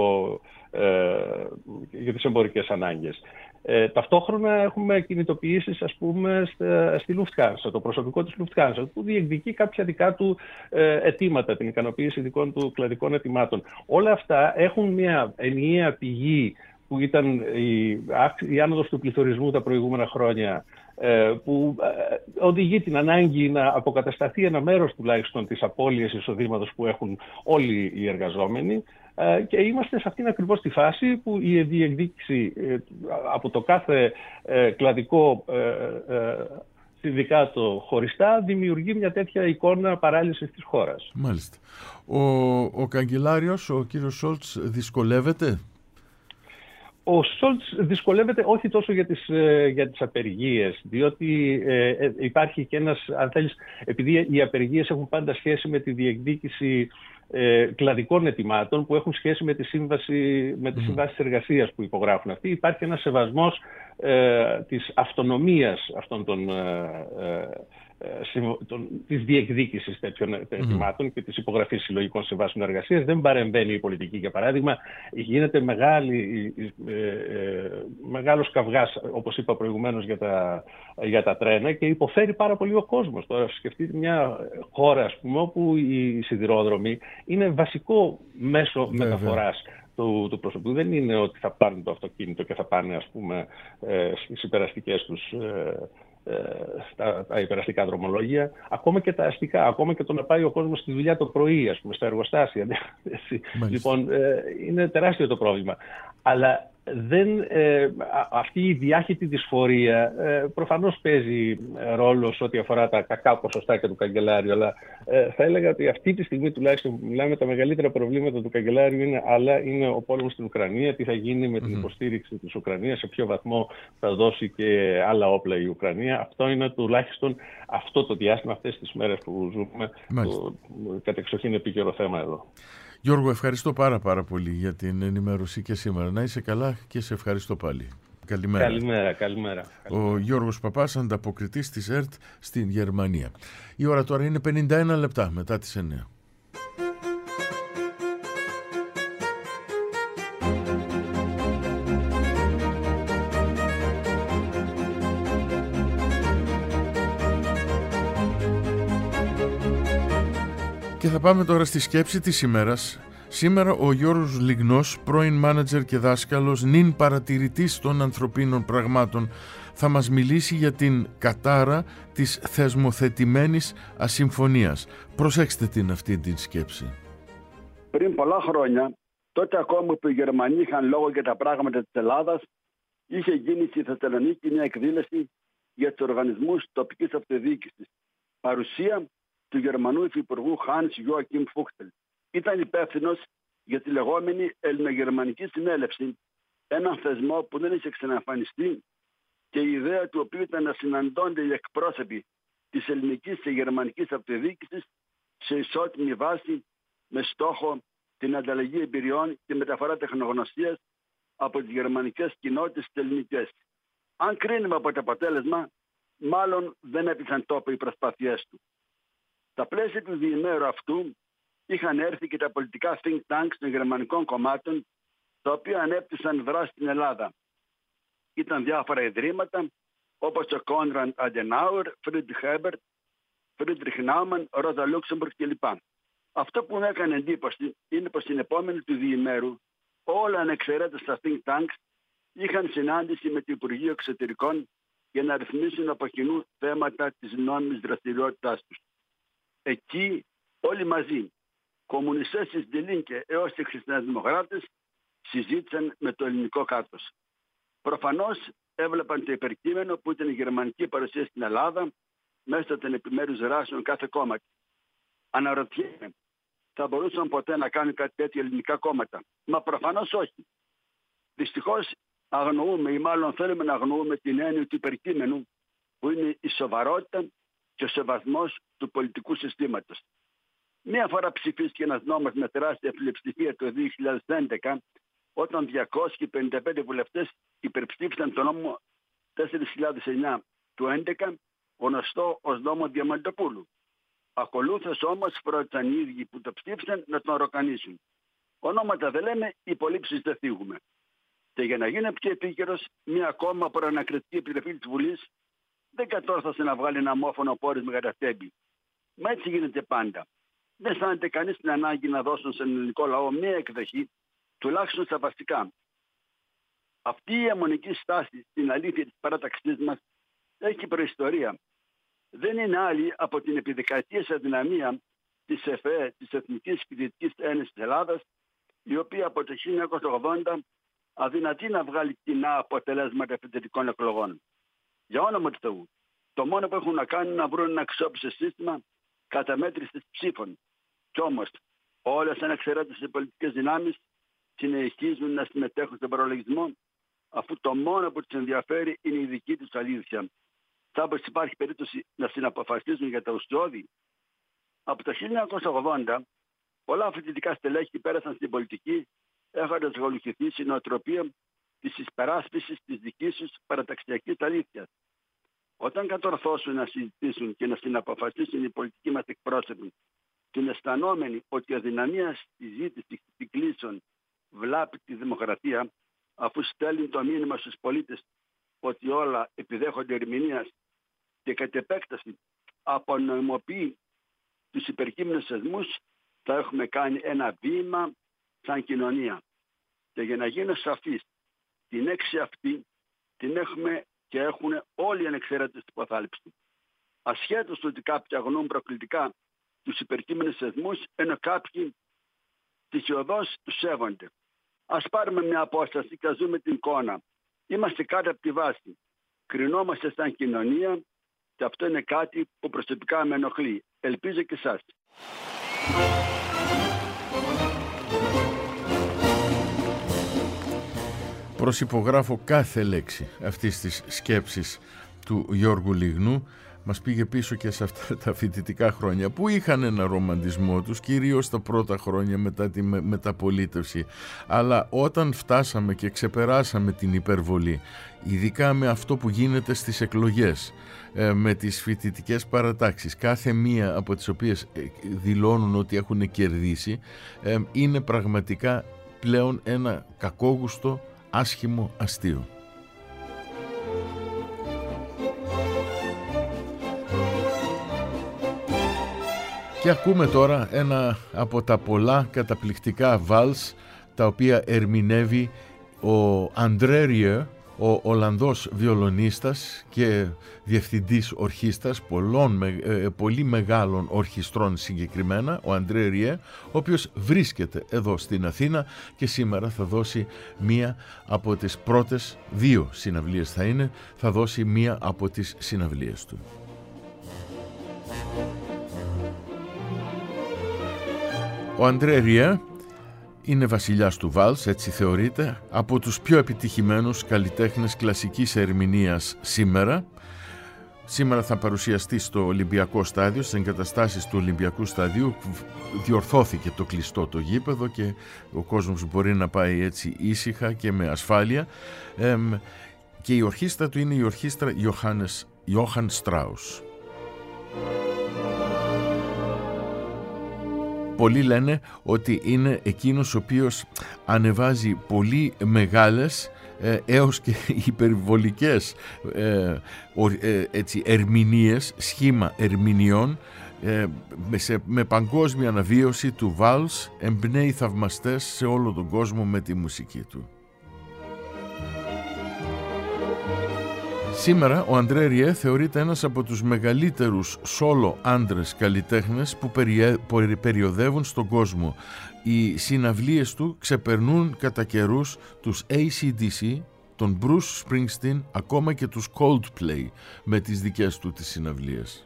Speaker 4: για τις εμπορικές ανάγκες. Ταυτόχρονα έχουμε κινητοποιήσεις, ας πούμε, στη Lufthansa, το προσωπικό της Lufthansa, που διεκδικεί κάποια δικά του αιτήματα, την ικανοποίηση δικών του κλαδικών αιτημάτων. Όλα αυτά έχουν μια ενιαία πηγή που ήταν η άνοδος του πληθωρισμού τα προηγούμενα χρόνια, που οδηγεί την ανάγκη να αποκατασταθεί ένα μέρος τουλάχιστον της απώλειας εισοδήματος που έχουν όλοι οι εργαζόμενοι, και είμαστε σε αυτήν ακριβώς τη φάση που η διεκδίκηση από το κάθε κλαδικό συνδικάτο χωριστά δημιουργεί μια τέτοια εικόνα παράλυσης της χώρας.
Speaker 2: Μάλιστα. Ο καγκελάριος, ο κύριος Σόλτς, δυσκολεύεται?
Speaker 4: Ο Σόλτς δυσκολεύεται όχι τόσο για τις απεργίες, διότι υπάρχει και ένας, αν θέλεις, επειδή οι απεργίες έχουν πάντα σχέση με τη διεκδίκηση κλαδικών αιτημάτων που έχουν σχέση με τις συμβάσεις εργασίας που υπογράφουν αυτοί, υπάρχει ένας σεβασμός της αυτονομίας αυτών της διεκδίκησης τέτοιων αιτημάτων και της υπογραφής συλλογικών συμβάσεων εργασίας. Δεν παρεμβαίνει η πολιτική. Για παράδειγμα, γίνεται μεγάλος καυγάς, όπως είπα προηγουμένως, για τα τρένα, και υποφέρει πάρα πολύ ο κόσμος. Τώρα σκεφτείτε μια χώρα, ας πούμε, όπου οι σιδηρόδρομοι είναι βασικό μέσο μεταφοράς του προσωπικού δεν είναι ότι θα πάρουν το αυτοκίνητο και θα πάνε, ας πούμε, στις υπεραστικές τους, τα υπεραστικά δρομολόγια, ακόμα και τα αστικά, ακόμα και το να πάει ο κόσμος στη δουλειά το πρωί, ας πούμε, στα εργοστάσια. Λοιπόν, είναι τεράστιο το πρόβλημα. Αλλά αυτή η διάχυτη δυσφορία προφανώς παίζει ρόλο σε ό,τι αφορά τα κακά ποσοστάκια του καγκελάριου, αλλά θα έλεγα ότι αυτή τη στιγμή τουλάχιστον μιλάμε, τα μεγαλύτερα προβλήματα του καγκελάριου είναι ο πόλεμος στην Ουκρανία, τι θα γίνει με την υποστήριξη της Ουκρανίας, σε ποιο βαθμό θα δώσει και άλλα όπλα η Ουκρανία. Αυτό είναι τουλάχιστον αυτό το διάστημα, αυτές τις μέρες που ζούμε, το κατεξοχήν επίκαιρο θέμα εδώ.
Speaker 2: Γιώργο, ευχαριστώ πάρα πολύ για την ενημέρωση και σήμερα. Να είσαι καλά και σε ευχαριστώ πάλι.
Speaker 4: Καλημέρα.
Speaker 2: Ο Γιώργος Παπάς, ανταποκριτής της ΕΡΤ στην Γερμανία. Η ώρα τώρα είναι 51 λεπτά μετά τις 9. Και θα πάμε τώρα στη σκέψη της ημέρας. Σήμερα ο Γιώργος Λιγνός, πρώην μάνατζερ και δάσκαλος, νυν παρατηρητής των ανθρωπίνων πραγμάτων, θα μας μιλήσει για την κατάρα της θεσμοθετημένης ασυμφωνίας. Προσέξτε αυτή την σκέψη.
Speaker 5: Πριν πολλά χρόνια, τότε ακόμα που οι Γερμανοί είχαν λόγο για τα πράγματα της Ελλάδας, είχε γίνει στη Θεσσαλονίκη μια εκδήλωση για τους οργανισμούς τοπικής αυτοδιοίκησης. Παρουσία του Γερμανού Υφυπουργού Hans Joachim Fuchtel. Ήταν υπεύθυνος για τη λεγόμενη Ελληνογερμανική Συνέλευση, έναν θεσμό που δεν είχε ξαναεμφανιστεί και η ιδέα του οποίου ήταν να συναντώνται οι εκπρόσωποι της ελληνικής και γερμανικής αυτοδιοίκησης σε ισότιμη βάση, με στόχο την ανταλλαγή εμπειριών και μεταφορά τεχνογνωσίας από τις γερμανικές κοινότητες στις ελληνικές. Αν κρίνουμε από το αποτέλεσμα, μάλλον δεν έπιασαν τόπο οι προσπάθειές του. Στα πλαίσια του διημέρου αυτού είχαν έρθει και τα πολιτικά think tanks των γερμανικών κομμάτων, τα οποία ανέπτυσαν δράση στην Ελλάδα. Ήταν διάφορα ιδρύματα, όπως ο Κόνραντ Αντενάουρ, Φρίντριχ Χέμπερτ, Φρίντριχ Νάουμαν, Ρόζα Λούξεμπουργκ κλπ. Αυτό που μου έκανε εντύπωση είναι πως στην επόμενη του διημέρου όλα ανεξαιρέτως τα think tanks είχαν συνάντηση με το Υπουργείο Εξωτερικών για να ρυθμίσουν από κοινού θέματα της νόμιμης δραστηριότητάς τους. Εκεί όλοι μαζί, κομμουνιστές της Die Linke έως και χριστιανοδημοκράτες, συζήτησαν με το ελληνικό κράτος. Προφανώς έβλεπαν το υπερκείμενο που ήταν η γερμανική παρουσία στην Ελλάδα μέσα των επιμέρους δράσεων κάθε κόμματο. Αναρωτιέμαι, θα μπορούσαν ποτέ να κάνουν κάτι τέτοιο ελληνικά κόμματα? Μα προφανώς όχι. Δυστυχώς αγνοούμε, ή μάλλον θέλουμε να αγνοούμε, την έννοια του υπερκείμενου, που είναι η σοβαρότητα και ο σεβασμός του πολιτικού συστήματος. Μία φορά ψηφίστηκε ένας νόμος με τεράστια πλειοψηφία το 2011, όταν 255 βουλευτές υπερψήφισαν τον νόμο 4009 του 2011, γνωστό ως νόμο Διαμαντοπούλου. Ακολούθως όμως φρόντισαν οι ίδιοι που το ψήφισαν να τον ροκανίσουν. Ονόματα δεν λέμε, υπολείψεις δεν θίγουμε. Και για να γίνει πιο επίκαιρος, μία ακόμα προανακριτική επιτροπή της Βουλής δεν κατόρθωσε να βγάλει ένα ομόφωνο πόρισμα για τα θέμη. Μα έτσι γίνεται πάντα. Δεν αισθάνεται κανείς την ανάγκη να δώσουν στον ελληνικό λαό μία εκδοχή, τουλάχιστον στα βασικά. Αυτή η αιμονική στάση στην αλήθεια της παράταξής μας έχει προϊστορία. Δεν είναι άλλη από την επιδεκαετίας αδυναμία της ΕΦΕ, της Εθνικής Φοιτητικής Ένωσης της Ελλάδας, η οποία από το 1980 αδυνατεί να βγάλει κοινά αποτελέσματα φοιτητικών εκλογών. Για όνομα του Θεού, το μόνο που έχουν να κάνουν να βρουν ένα αξιόπιστο σύστημα καταμέτρησης ψήφων. Κι όμως, όλες ανεξαιρέτως οι πολιτικές δυνάμεις συνεχίζουν να συμμετέχουν στον προλογισμό, αφού το μόνο που τους ενδιαφέρει είναι η δική τους αλήθεια. Κάπως υπάρχει περίπτωση να συναποφασίζουν για τα ουσιώδη. Από το 1980, πολλά φοιτητικά στελέχη πέρασαν στην πολιτική, έχοντας ακολουθηθεί στην νοοτροπία της υπεράσπισης της δικής τους παραταξιακής αλήθειας. Όταν κατορθώσουν να συζητήσουν και να συναποφασίσουν οι πολιτικοί μας εκπρόσωποι, την αισθανόμενοι ότι η αδυναμία συζήτηση κυκλήσεων βλάπτει τη δημοκρατία, αφού στέλνουν το μήνυμα στους πολίτες ότι όλα επιδέχονται ερμηνείας και κατ' επέκταση απονομιμοποιεί τους υπερκείμενους θεσμούς, θα έχουμε κάνει ένα βήμα σαν κοινωνία. Και για να γίνω σαφής, την έξι αυτή την έχουμε και έχουν όλοι οι ανεξαίρετες στην υποθάλψη. Ασχέτως ότι κάποιοι αγνοούν προκλητικά τους υπερκείμενους θεσμούς, ενώ κάποιοι στοιχειωδώς τους σέβονται. Ας πάρουμε μια απόσταση και ας δούμε την εικόνα. Είμαστε κάτω από τη βάση. Κρινόμαστε σαν κοινωνία και αυτό είναι κάτι που προσωπικά με ενοχλεί. Ελπίζω και εσάς.
Speaker 2: Προσυπογράφω κάθε λέξη αυτής της σκέψης του Γιώργου Λιγνού. Μας πήγε πίσω και σε αυτά τα φοιτητικά χρόνια που είχαν ένα ρομαντισμό τους, κυρίως τα πρώτα χρόνια μετά τη μεταπολίτευση. Αλλά όταν φτάσαμε και ξεπεράσαμε την υπερβολή, ειδικά με αυτό που γίνεται στις εκλογές, με τις φοιτητικές παρατάξεις, κάθε μία από τις οποίες δηλώνουν ότι έχουν κερδίσει, είναι πραγματικά πλέον ένα κακόγουστο, άσχημο αστείο. Και ακούμε τώρα ένα από τα πολλά καταπληκτικά βάλς τα οποία ερμηνεύει ο Αντρέ Ριέ, ο Ολλανδός βιολονίστας και διευθυντής ορχήστρας πολύ μεγάλων ορχιστρών συγκεκριμένα, ο Αντρέ Ριέ, ο οποίος βρίσκεται εδώ στην Αθήνα και σήμερα θα δώσει μία από τις πρώτες δύο συναυλίες θα δώσει μία από τις συναυλίες του. Ο Αντρέ Ριέ είναι βασιλιάς του βάλς, έτσι θεωρείται, από τους πιο επιτυχημένους καλλιτέχνες κλασικής ερμηνείας σήμερα. Σήμερα θα παρουσιαστεί στο Ολυμπιακό Στάδιο, στις εγκαταστάσεις του Ολυμπιακού Σταδίου. Διορθώθηκε το κλειστό το γήπεδο και ο κόσμος μπορεί να πάει έτσι ήσυχα και με ασφάλεια. Και η ορχήστρα του είναι η ορχήστρα Johann Strauss. Πολλοί λένε ότι είναι εκείνος ο οποίος ανεβάζει πολύ μεγάλες έως και υπερβολικές ερμηνείες, σχήμα ερμηνειών με παγκόσμια αναβίωση του βάλς, εμπνέει θαυμαστές σε όλο τον κόσμο με τη μουσική του. Σήμερα ο Αντρέ Ριέ θεωρείται ένας από τους μεγαλύτερους σόλο άντρες καλλιτέχνες που περιοδεύουν στον κόσμο. Οι συναυλίες του ξεπερνούν κατά καιρούς τους AC/DC, τον Bruce Springsteen, ακόμα και τους Coldplay με τις δικές του τις συναυλίες.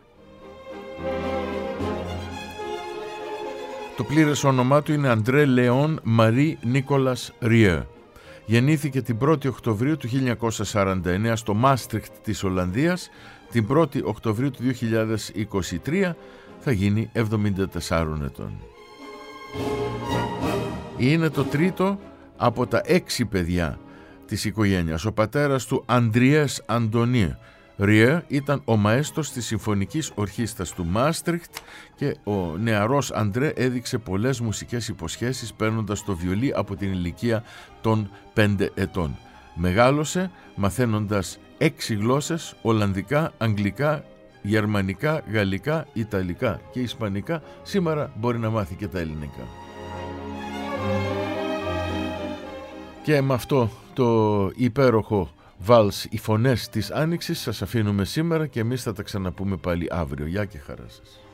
Speaker 2: Το πλήρες όνομά του είναι Αντρέ Λέον Μαρί Νίκολας Ριέ. Γεννήθηκε την 1η Οκτωβρίου του 1949 στο Μάστριχτ της Ολλανδίας. Την 1η Οκτωβρίου του 2023 θα γίνει 74 ετών. Είναι το τρίτο από τα 6 παιδιά της οικογένειας. Ο πατέρας του, Αντριές Αντωνίε Ριέ, ήταν ο μαέστρος της Συμφωνικής Ορχήστρας του Μάστριχτ και ο νεαρός Αντρέ έδειξε πολλές μουσικές υποσχέσεις παίρνοντας το βιολί από την ηλικία των 5 ετών. Μεγάλωσε μαθαίνοντας 6 γλώσσες: Ολλανδικά, Αγγλικά, Γερμανικά, Γαλλικά, Ιταλικά και Ισπανικά. Σήμερα μπορεί να μάθει και τα ελληνικά. Και με αυτό το υπέροχο βάλς «Οι φωνές της Άνοιξης» σας αφήνουμε σήμερα και εμείς θα τα ξαναπούμε πάλι αύριο. Γεια και χαρά σας.